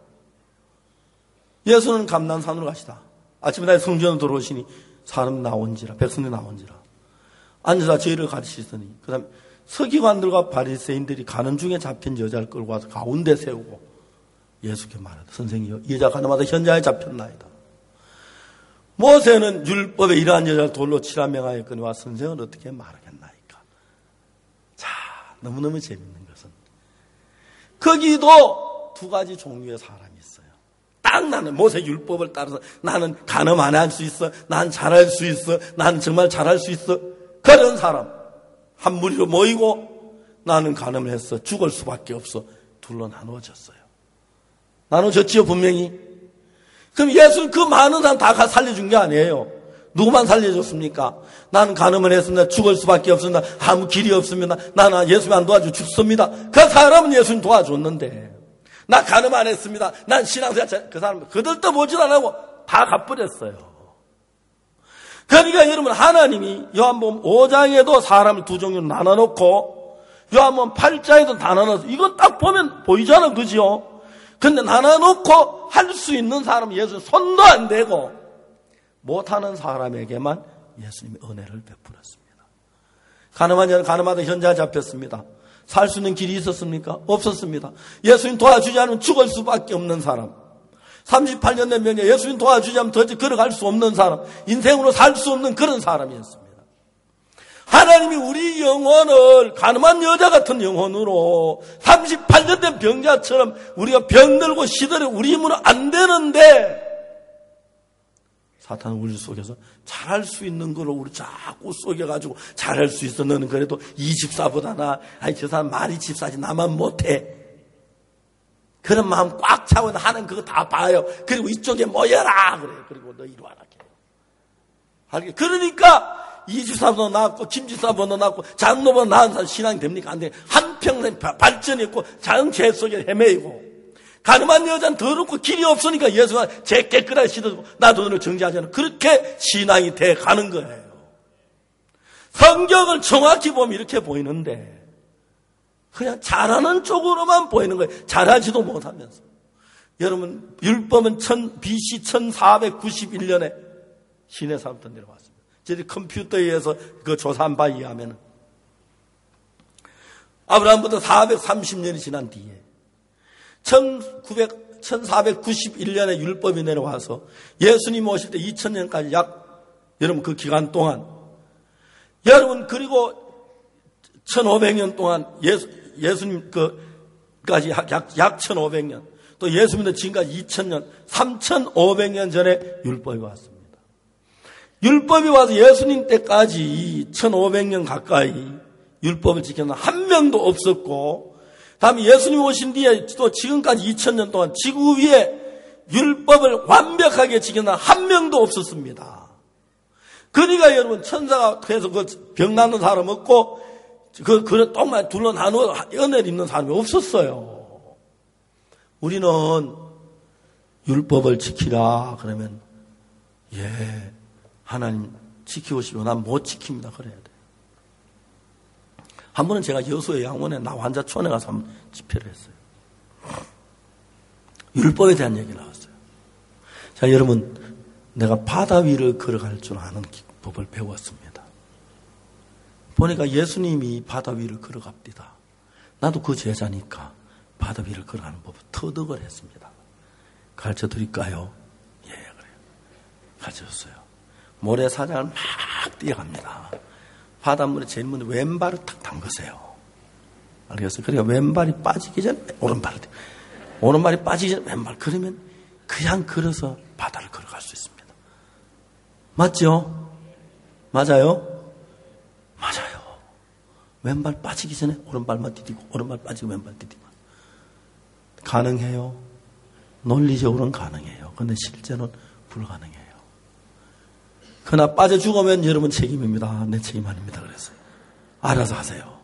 예수는 감난산으로 가시다. 아침에 날 성전으로 들어오시니 사람 나온지라 백성들이 나온지라 앉아서 죄를 가르치시더니 그 다음에 서기관들과 바리새인들이 가는 중에 잡힌 여자를 끌고 와서 가운데 세우고 예수께 말하다. 선생님, 여자 가나마다 현장에 잡혔나이다. 모세는 율법에 이러한 여자를 돌로 치라 명하였거니와 선생은 어떻게 말하겠나이까. 자, 너무너무 재밌는 것은 거기도 두 가지 종류의 사람이 있어요. 딱 나는 모세 율법을 따라서 나는 간음 안 할 수 있어. 난 잘할 수 있어. 난 정말 잘할 수 있어. 그런 사람 한 무리로 모이고 나는 간음을 했어. 죽을 수밖에 없어. 둘로 나누어졌어요. 나눠졌지요, 분명히. 그럼 예수는 그 많은 사람 다 살려준 게 아니에요. 누구만 살려줬습니까? 나는 간음을 했습니다. 죽을 수밖에 없습니다. 아무 길이 없습니다. 나는 예수님 안 도와줘 죽습니다. 그 사람은 예수님 도와줬는데 나 간음 안 했습니다. 난 신앙생활 그 사람 그들도 보질 안 하고 다 갚버렸어요. 그러니까 여러분 하나님이 요한복음 오 장에도 사람을 두 종류로 나눠놓고 요한복음 팔 장에도 다 나눠서 이건 딱 보면 보이잖아, 그죠? 근데 나눠놓고 할 수 있는 사람은 예수님 손도 안 대고 못하는 사람에게만 예수님이 은혜를 베풀었습니다. 가늠한 자는 가늠하다 현자에 잡혔습니다. 살 수 있는 길이 있었습니까? 없었습니다. 예수님 도와주지 않으면 죽을 수밖에 없는 사람. 삼십팔 년 된 병자 예수님 도와주지 않으면 더 걸어갈 수 없는 사람. 인생으로 살 수 없는 그런 사람이었습니다. 하나님이 우리 영혼을 가늠한 여자 같은 영혼으로 삼십팔 년 된 병자처럼 우리가 병들고 시들어 우리 힘으로 안 되는데 사탄은 우리 속에서 잘할 수 있는 걸로 우리 자꾸 속여가지고 잘할 수 있어. 너는 그래도 이 집사보다 나, 아니 저 사람 말이 집사지 나만 못해. 그런 마음 꽉 차고 하는 그거 다 봐요. 그리고 이쪽에 모여라 그래요. 그리고 너 이리 와라. 알게. 그러니까 이 집사보다 낫고 김 집사보다 낫고 장로보다 나은 사람 신앙이 됩니까? 안 돼. 한평생 발전했고 자연재해 속에 헤매이고 가늠한 여자는 더럽고 길이 없으니까 예수가 제 깨끗하게 씻어주고 나도 너를 정죄하지 않아. 그렇게 신앙이 돼 가는 거예요. 성경을 정확히 보면 이렇게 보이는데 그냥 잘하는 쪽으로만 보이는 거예요. 잘하지도 못하면서. 여러분 율법은 비씨 천사백구십일 년에 시내사부터 내려왔습니다. 저희 컴퓨터에 의해서 그 조사한 바에 의하면 아브라함부터 사백삼십 년이 지난 뒤에 천사백구십일 년에 율법이 내려와서 예수님 오실 때 이천 년까지 약 여러분 그 기간 동안 여러분 그리고 천오백 년 동안 예수, 예수님 그까지 약, 약, 약 천오백 년 또 예수님도 지금까지 이천 년 삼천오백 년 전에 율법이 왔습니다. 율법이 와서 예수님 때까지 천오백 년 가까이 율법을 지켰는 한 명도 없었고 다음에 예수님 오신 뒤에 또 지금까지 이천 년 동안 지구 위에 율법을 완벽하게 지켰는 한 명도 없었습니다. 그러니까 여러분 천사가 그래서 그 병 나는 사람 없고 그 그런 똥만 둘러 나누어 은혜를 입는 사람이 없었어요. 우리는 율법을 지키라 그러면 예 하나님 지키고 싶으면 난 못 지킵니다 그래야 돼. 한 번은 제가 여수의 양원에 나 환자촌에 가서 한번 집회를 했어요. 율법에 대한 얘기 나왔어요. 자 여러분 내가 바다 위를 걸어갈 줄 아는 법을 배웠습니다. 보니까 예수님이 바다 위를 걸어갑니다. 나도 그 제자니까 바다 위를 걸어가는 법을 터득을 했습니다. 가르쳐 드릴까요? 예, 그래요. 가르쳐 줬어요. 모래사장을 막 뛰어갑니다. 바닷물에 제일 먼저 왼발을 탁 담그세요. 알겠어요? 그러니까 왼발이 빠지기 전에 오른발을 띄워. 오른발이 빠지기 전에 왼발. 그러면 그냥 걸어서 바다를 걸어갈 수 있습니다. 맞죠? 맞아요? 맞아요. 왼발 빠지기 전에 오른발만 디디고 오른발 빠지고 왼발 디디고. 가능해요? 논리적으로는 가능해요. 그런데 실제는 불가능해요. 그러나 빠져 죽으면 여러분 책임입니다. 내 책임 아닙니다. 그래서 알아서 하세요.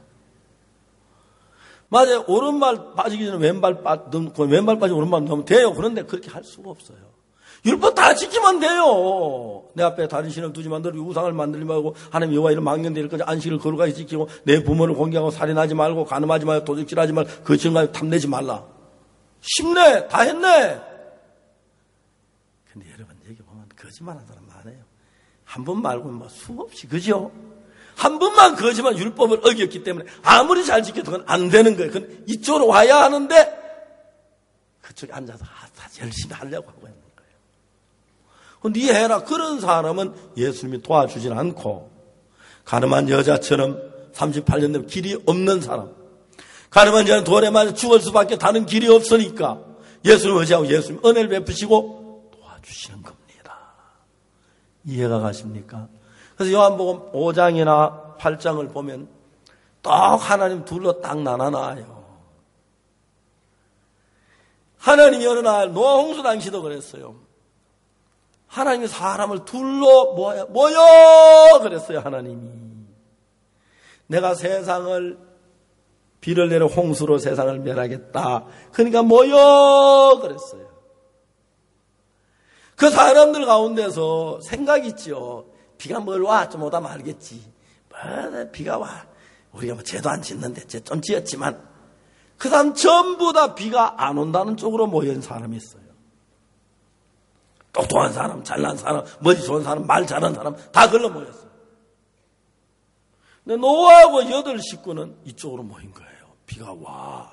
맞아요. 오른발 빠지기 전에 왼발 빠, 왼발 빠지고 오른발 넣으면 돼요. 그런데 그렇게 할 수가 없어요. 율법 다 지키면 돼요. 내 앞에 다른 신을 두지 말고 우상을 만들지 말고 하나님 여호와 이름 망령될 것까지 안식을 거룩하게 지키고 내 부모를 공경하고 살인하지 말고 간음하지 말고 도둑질하지 말고 거짓말하고 탐내지 말라. 쉽네. 다 했네. 근데 여러분 여기 보면 거짓말하는 사람 많아요. 한 번 말고 뭐 수없이 그죠? 한 번만 거짓말 율법을 어겼기 때문에 아무리 잘 지켜도 그건 안 되는 거예요. 그건 이쪽으로 와야 하는데 그쪽에 앉아서 열심히 하려고 하고 있는 거예요. 네 해라. 그런 사람은 예수님이 도와주진 않고 가늠한 여자처럼 삼십팔 년 되면 길이 없는 사람, 가늠한 여자는 돌에 맞아 죽을 수밖에 다른 길이 없으니까 예수님 의지하고 예수님 은혜를 베푸시고 도와주시는 겁니다. 이해가 가십니까? 그래서 요한복음 오 장이나 팔 장을 보면 딱 하나님 둘로 딱 나눠놔요. 하나님이 어느 날 노아 홍수 당시도 그랬어요. 하나님이 사람을 둘로 모여, 모여! 그랬어요, 하나님이. 내가 세상을, 비를 내려 홍수로 세상을 멸하겠다. 그러니까 모여! 그랬어요. 그 사람들 가운데서 생각이 있죠. 비가 뭘 와? 좀 오다 말겠지. 뭐, 비가 와. 우리가 뭐 죄도 안 짓는데, 죄 좀 지었지만, 그 사람 전부 다 비가 안 온다는 쪽으로 모인 사람이 있어요. 똑똑한 사람, 잘난 사람, 머리 좋은 사람, 말 잘하는 사람, 다 걸러 모였어요. 근데 노아하고 여덟 식구는 이쪽으로 모인 거예요. 비가 와.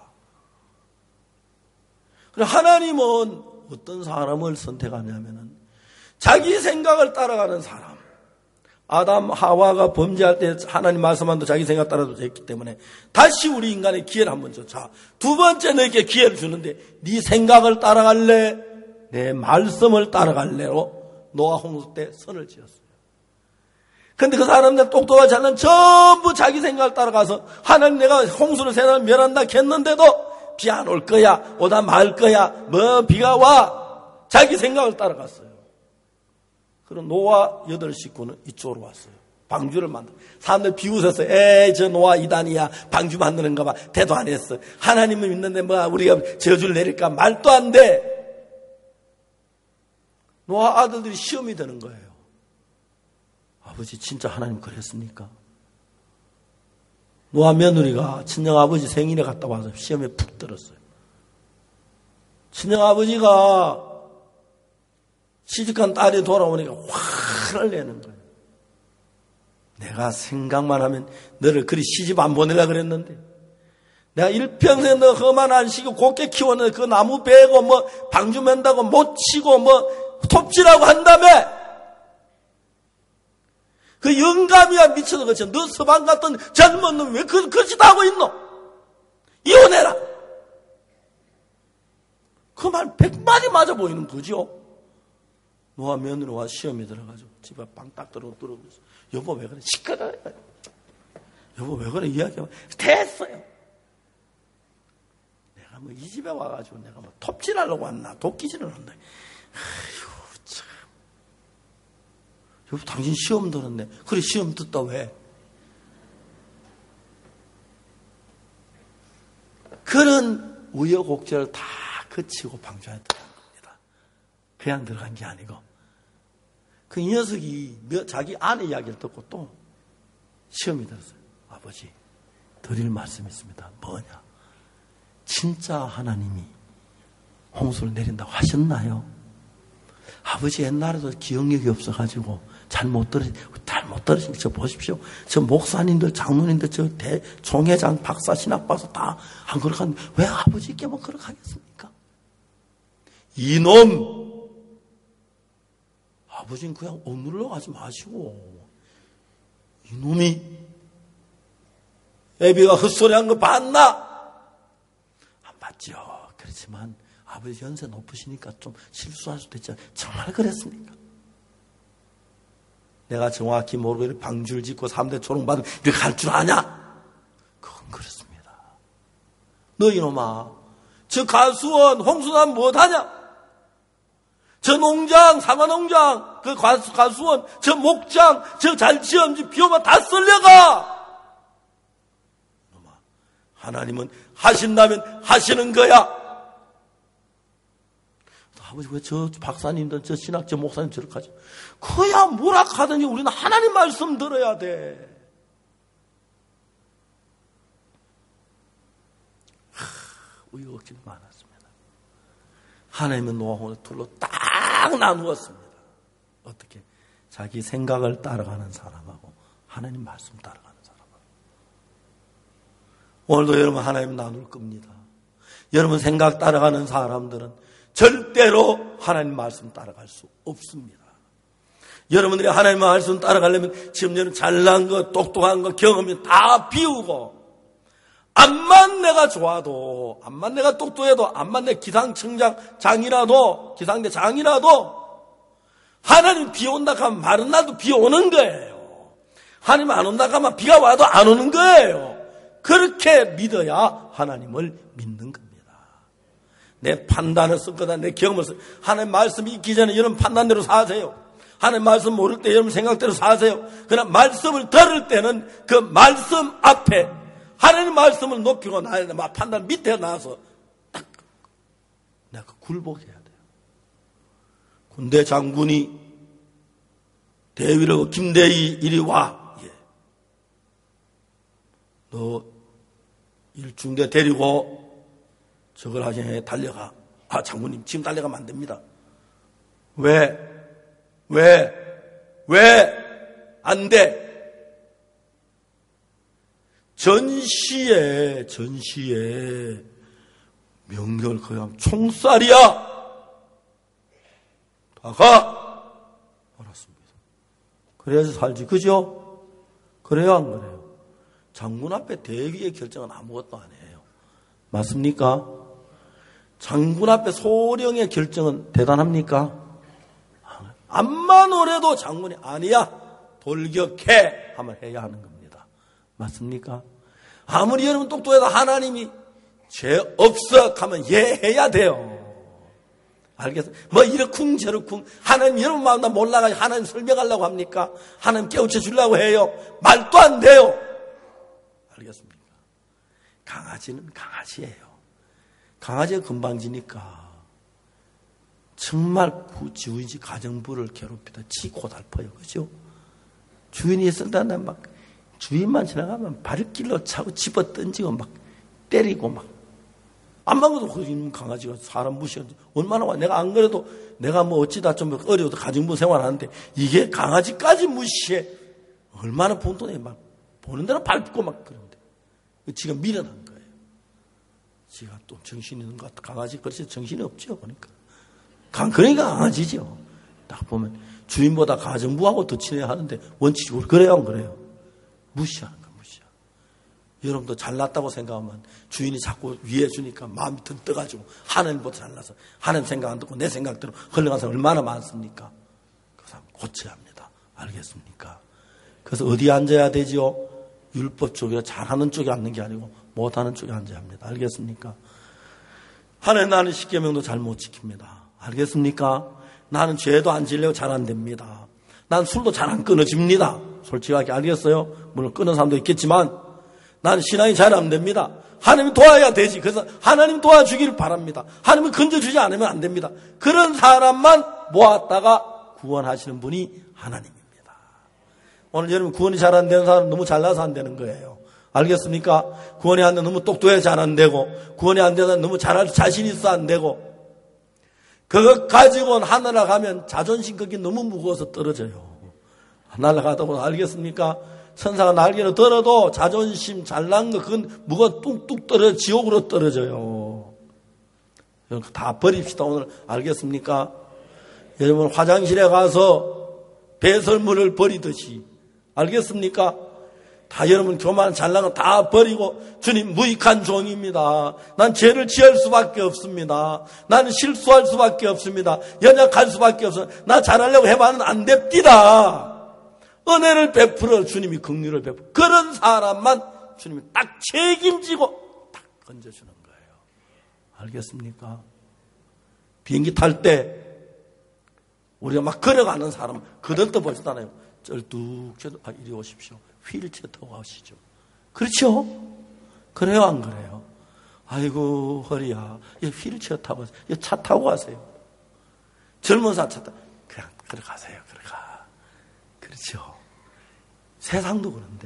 그래, 하나님은 어떤 사람을 선택하냐면은 자기 생각을 따라가는 사람. 아담, 하와가 범죄할 때 하나님 말씀한도 자기 생각 따라도 됐기 때문에 다시 우리 인간의 기회를 한번 줘. 자, 두 번째 너에게 기회를 주는데 네 생각을 따라갈래? 내 말씀을 따라갈래로 노아 홍수 때 선을 지었어요. 근데 그 사람들 똑똑하지 잘난 전부 자기 생각을 따라가서 하나님 내가 홍수를 세상을 멸한다 했는데도 비 안 올 거야, 오다 말 거야, 뭐 비가 와. 자기 생각을 따라갔어요. 그럼 노아 여덟 식구는 이쪽으로 왔어요. 방주를 만들어. 사람들 비웃었어요. 에이, 저 노아 이단이야. 방주 만드는가 봐. 대도 안 했어. 하나님을 믿는데 뭐 우리가 저주를 내릴까? 말도 안 돼. 노아 아들들이 시험이 되는 거예요. 아버지 진짜 하나님 그랬습니까? 노아 며느리가 친정아버지 생일에 갔다 와서 시험에 푹 들었어요. 친정아버지가 시집간 딸이 돌아오니까 화를 내는 거예요. 내가 생각만 하면 너를 그리 시집 안 보내려고 그랬는데 내가 일평생 너 험한 안 시고 곱게 키웠는데 그 나무 베고 뭐 방주 맨다고 못 치고 뭐 톱질하고 한다며. 그 영감이야 미쳐서 그렇지. 너 서방 같은 젊은 놈이 왜 그, 그 짓 하고 있노? 이혼해라. 그 말 백마디 맞아 보이는 거죠. 노아 며느리와 시험이 들어가지고 집에 빵 딱 들어오고 들어오고 있어. 여보 왜 그래? 시끄러워. 여보 왜 그래? 이야기하면 됐어요. 내가 뭐 이 집에 와가지고 내가 뭐 톱질하려고 왔나? 도끼질을 한다. 아휴 참. 여보 당신 시험 들었네. 그래 시험 듣다 왜? 그런 우여곡절을 다 거치고 방주안에 들어간 겁니다. 그냥 들어간 게 아니고 그 이 녀석이 자기 아내 이야기를 듣고 또 시험이 들었어요. 아버지 드릴 말씀이 있습니다. 뭐냐? 진짜 하나님이 홍수를 내린다고 하셨나요? 아버지 옛날에도 기억력이 없어가지고 잘못 들으신, 잘못 들으신 저 보십시오. 저 목사님들, 장로님들, 저 대, 종회장, 박사, 신학박사 다 안 그렇게 왜 아버지께만 그렇게 하겠습니까? 이놈! 아버지는 그냥 억눌러 가지 마시고 이놈이 애비가 헛소리한 거 봤나? 안 봤죠. 그렇지만 아버지 연세 높으시니까 좀 실수할 수도 있잖아요. 정말 그랬습니까? 내가 정확히 모르고 방주를 짓고 삼 대 초롱받으면 이렇게 할 줄 아냐? 그건 그렇습니다. 너 이놈아, 저 가수원 홍수난 못하냐? 저 농장, 사과농장, 그 가수, 가수원, 저 목장, 저 잘지엄지 비 오면 다 썰려가! 이놈아, 하나님은 하신다면 하시는 거야! 아버지 왜 저 박사님들, 저 신학, 저 목사님 저렇게 하죠? 그야 뭐라 하든지 우리는 하나님 말씀 들어야 돼. 하, 우여곡절이 많았습니다. 하나님은 노아홍을 둘로 딱 나누었습니다. 어떻게? 자기 생각을 따라가는 사람하고 하나님 말씀 따라가는 사람하고. 오늘도 여러분 하나님 나눌 겁니다. 여러분 생각 따라가는 사람들은 절대로 하나님 말씀 따라갈 수 없습니다. 여러분들이 하나님 말씀 따라가려면 지금 여러분 잘난 거, 똑똑한 거, 경험이 다 비우고 암만 내가 좋아도, 암만 내가 똑똑해도, 암만 내 기상청장 장이라도, 기상대 장이라도 하나님 비 온다 하면 마른 날도 비 오는 거예요. 하나님 안 온다 하면 비가 와도 안 오는 거예요. 그렇게 믿어야 하나님을 믿는 겁니다. 내 판단을 쓸 거다, 내 경험을 쓸 거다. 하나님 말씀이 있기 전에 여러분 판단대로 사세요. 하나님 말씀 모를 때 여러분 생각대로 사세요. 그러나 말씀을 들을 때는 그 말씀 앞에 하나님 말씀을 높이고 나야 돼. 막 판단 밑에 나와서 딱 내가 굴복해야 돼요. 군대 장군이 대위로 김대희 이리 와. 예. 너 일중대 데리고 저걸 하시네. 달려가. 아 장군님 지금 달려가면 안 됩니다. 왜? 왜? 왜? 안 돼? 전시에, 전시에, 명절 거양 총살이야! 다가! 알았습니다. 그래야지 살지, 그죠? 그래요, 안 그래요? 장군 앞에 대위의 결정은 아무것도 아니에요. 맞습니까? 장군 앞에 소령의 결정은 대단합니까? 암만 오래도 장군이 아니야 돌격해 하면 해야 하는 겁니다. 맞습니까? 아무리 여러분 똑똑해도 하나님이 죄 없어 하면 예 해야 돼요. 알겠어요? 뭐 이러쿵 저러쿵 하나님 여러분 마음 다 몰라가지고 하나님 설명하려고 합니까? 하나님 깨우쳐 주려고 해요? 말도 안 돼요. 알겠습니까? 강아지는 강아지예요. 강아지가 금방지니까 정말 주인이 가정부를 괴롭히다 지 고달퍼요. 그죠? 주인이 있었다는 막 주인만 지나가면 발길로 차고 집어 던지고 막 때리고 막 안만 그래도 그 강아지가 사람 무시하지 얼마나 와. 내가 안 그래도 내가 뭐 어찌다 좀 어려워도 가정부 생활하는데 이게 강아지까지 무시해. 얼마나 본돈에 막 보는 대로 밟고 막 그런데 지가 미련한 거예요. 지가 또 정신이 있는 것 같아. 강아지 그렇지 정신이 없죠. 그러니까 강 그러니까 강아지죠. 딱 보면 주인보다 가정부하고 더 친해야 하는데 원칙적으로 그래요 안 그래요? 무시하는 거 무시하. 여러분도 잘났다고 생각하면 주인이 자꾸 위해 주니까 마음이 든 떠가지고 하나님보다 잘나서 하나님 생각 안 듣고 내 생각대로 흘러간 사람 얼마나 많습니까? 그 사람 고쳐야 합니다. 알겠습니까? 그래서 어디에 앉아야 되지요? 율법 쪽이라 잘하는 쪽에 앉는 게 아니고 못하는 쪽에 앉아야 합니다. 알겠습니까? 하나님 나는 십계명도 잘 못 지킵니다. 알겠습니까? 나는 죄도 안 지려고 잘 안 됩니다. 난 술도 잘 안 끊어집니다. 솔직하게 알겠어요? 물론 끊은 사람도 있겠지만 나는 신앙이 잘 안 됩니다. 하나님이 도와야 되지. 그래서 하나님 도와주기를 바랍니다. 하나님이 건져주지 않으면 안 됩니다. 그런 사람만 모았다가 구원하시는 분이 하나님입니다. 오늘 여러분 구원이 잘 안 되는 사람은 너무 잘나서 안 되는 거예요. 알겠습니까? 구원이 안 되면 너무 똑똑해서 잘 안 되고 구원이 안 되면 너무 잘할 자신 있어 안 되고 그것 가지고는 하늘에 가면 자존심 거기 너무 무거워서 떨어져요. 날아가다 보면 알겠습니까? 천사가 날개를 들어도 자존심 잘난 거 그건 무거워 뚝뚝 떨어져 지옥으로 떨어져요. 다 버립시다 오늘. 알겠습니까? 여러분 화장실에 가서 배설물을 버리듯이 알겠습니까? 다 여러분 교만 잘난 거 다 버리고 주님 무익한 종입니다. 난 죄를 지을 수밖에 없습니다. 나는 실수할 수밖에 없습니다. 연약할 수밖에 없습니다. 나 잘하려고 해봐는 안 됩니다. 은혜를 베풀어 주님이 긍휼을 베풀어 그런 사람만 주님이 딱 책임지고 딱 건져주는 거예요. 알겠습니까? 비행기 탈 때 우리가 막 걸어가는 사람 그들도 보시잖아요. 쩔뚝 쩔뚝 아, 이리 오십시오. 휠체어 타고 가시죠. 그렇죠? 그래요 안 그래요? 아이고 허리야. 휠체어 타고 가세요. 차 타고 가세요. 젊은 사람 차 타고 그냥 걸어가세요. 걸어가. 그렇죠? 세상도 그런데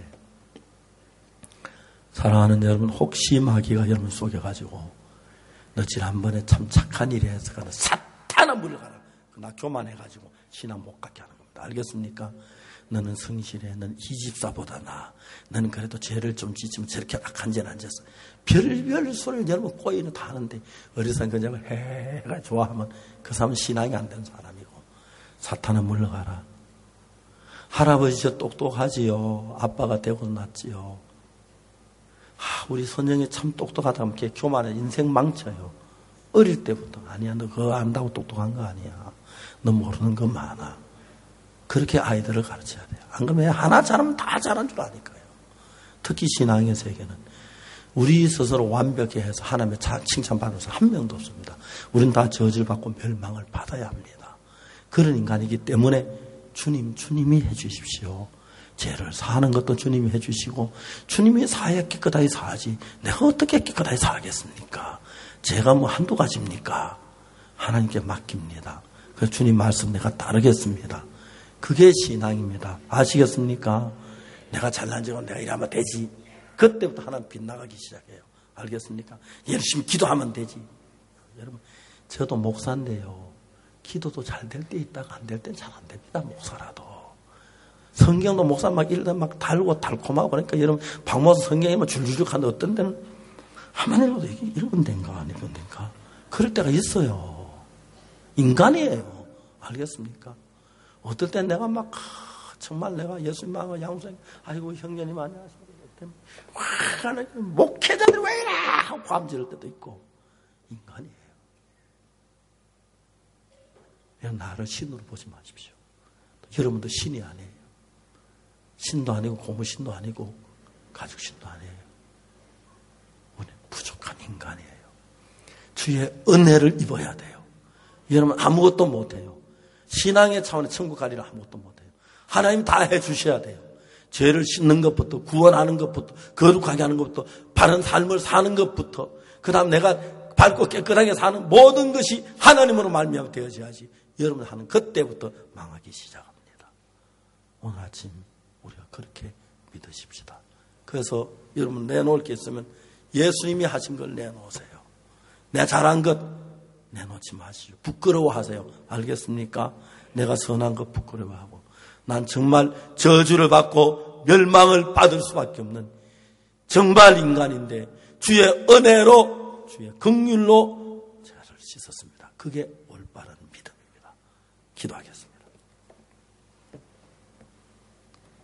사랑하는 여러분 혹시 마귀가 여러분 속여가지고 너 지난번에 참 착한 일이 해서 가는 사탄아 물러가라. 나 교만해가지고 신앙 못 갖게 하는 겁니다. 알겠습니까? 너는 성실해. 너는 이 집사보다 나아. 너는 그래도 죄를 좀 지지면 저렇게 악한 죄는 안 졌어. 별별 소리를 여러분 꼬이는 다 하는데 어리석은 그냥 해가 좋아하면 그 사람은 신앙이 안 되는 사람이고 사탄은 물러가라. 할아버지 저 똑똑하지요. 아빠가 되고 났지요. 아, 우리 선영이 참 똑똑하다 하면 걔 교만해. 인생 망쳐요. 어릴 때부터 아니야 너 그거 안다고 똑똑한 거 아니야. 너 모르는 거 많아. 그렇게 아이들을 가르쳐야 돼요. 안 그러면 하나 잘하면 다 잘한 줄 아니까요. 특히 신앙의 세계는 우리 스스로 완벽해 해서 하나님의 칭찬받는 사람 한 명도 없습니다. 우리는 다 저질받고 멸망을 받아야 합니다. 그런 인간이기 때문에 주님, 주님이 해주십시오. 죄를 사하는 것도 주님이 해주시고 주님이 사야 깨끗하게 사하지 내가 어떻게 깨끗하게 사하겠습니까? 죄가 뭐 한두 가지입니까? 하나님께 맡깁니다. 그래서 주님 말씀 내가 따르겠습니다. 그게 신앙입니다. 아시겠습니까? 내가 잘난 적은 내가 이러면 되지. 그때부터 하나님 빗나가기 시작해요. 알겠습니까? 열심히 기도하면 되지. 여러분, 저도 목사인데요. 기도도 잘 될 때 있다가 안 될 땐 잘 안 됩니다. 목사라도. 성경도 목사 막 읽다 막 달고 달콤하고 그러니까 여러분 박모서 성경에 막 줄줄줄 하는데 어떤 데는 하나님도 이게 이런 데인가 안 이런 데인가 그럴 때가 있어요. 인간이에요. 알겠습니까? 어떨 땐 내가 막 정말 내가 예수님하고 양수님 아이고 형제님 안녕하십니까 와 목회자들 왜 이래 하고 감지를 때도 있고 인간이에요. 나를 신으로 보지 마십시오. 여러분도 신이 아니에요. 신도 아니고 고무신도 아니고 가죽신도 아니에요. 우리는 부족한 인간이에요. 주의 은혜를 입어야 돼요. 여러분 아무것도 못해요. 신앙의 차원의 천국 가리라 아무것도 못해요. 하나님 다 해주셔야 돼요. 죄를 씻는 것부터 구원하는 것부터 거룩하게 하는 것부터 바른 삶을 사는 것부터 그 다음 내가 밝고 깨끗하게 사는 모든 것이 하나님으로 말미암아 되어져야지 여러분 하는 그때부터 망하기 시작합니다. 오늘 아침 우리가 그렇게 믿으십시다. 그래서 여러분 내놓을 게 있으면 예수님이 하신 걸 내놓으세요. 내 잘한 것 내놓지 마시오. 부끄러워하세요. 알겠습니까? 내가 선한 것 부끄러워하고 난 정말 저주를 받고 멸망을 받을 수밖에 없는 정말 인간인데 주의 은혜로 주의 긍휼로 죄를 씻었습니다. 그게 올바른 믿음입니다. 기도하겠습니다.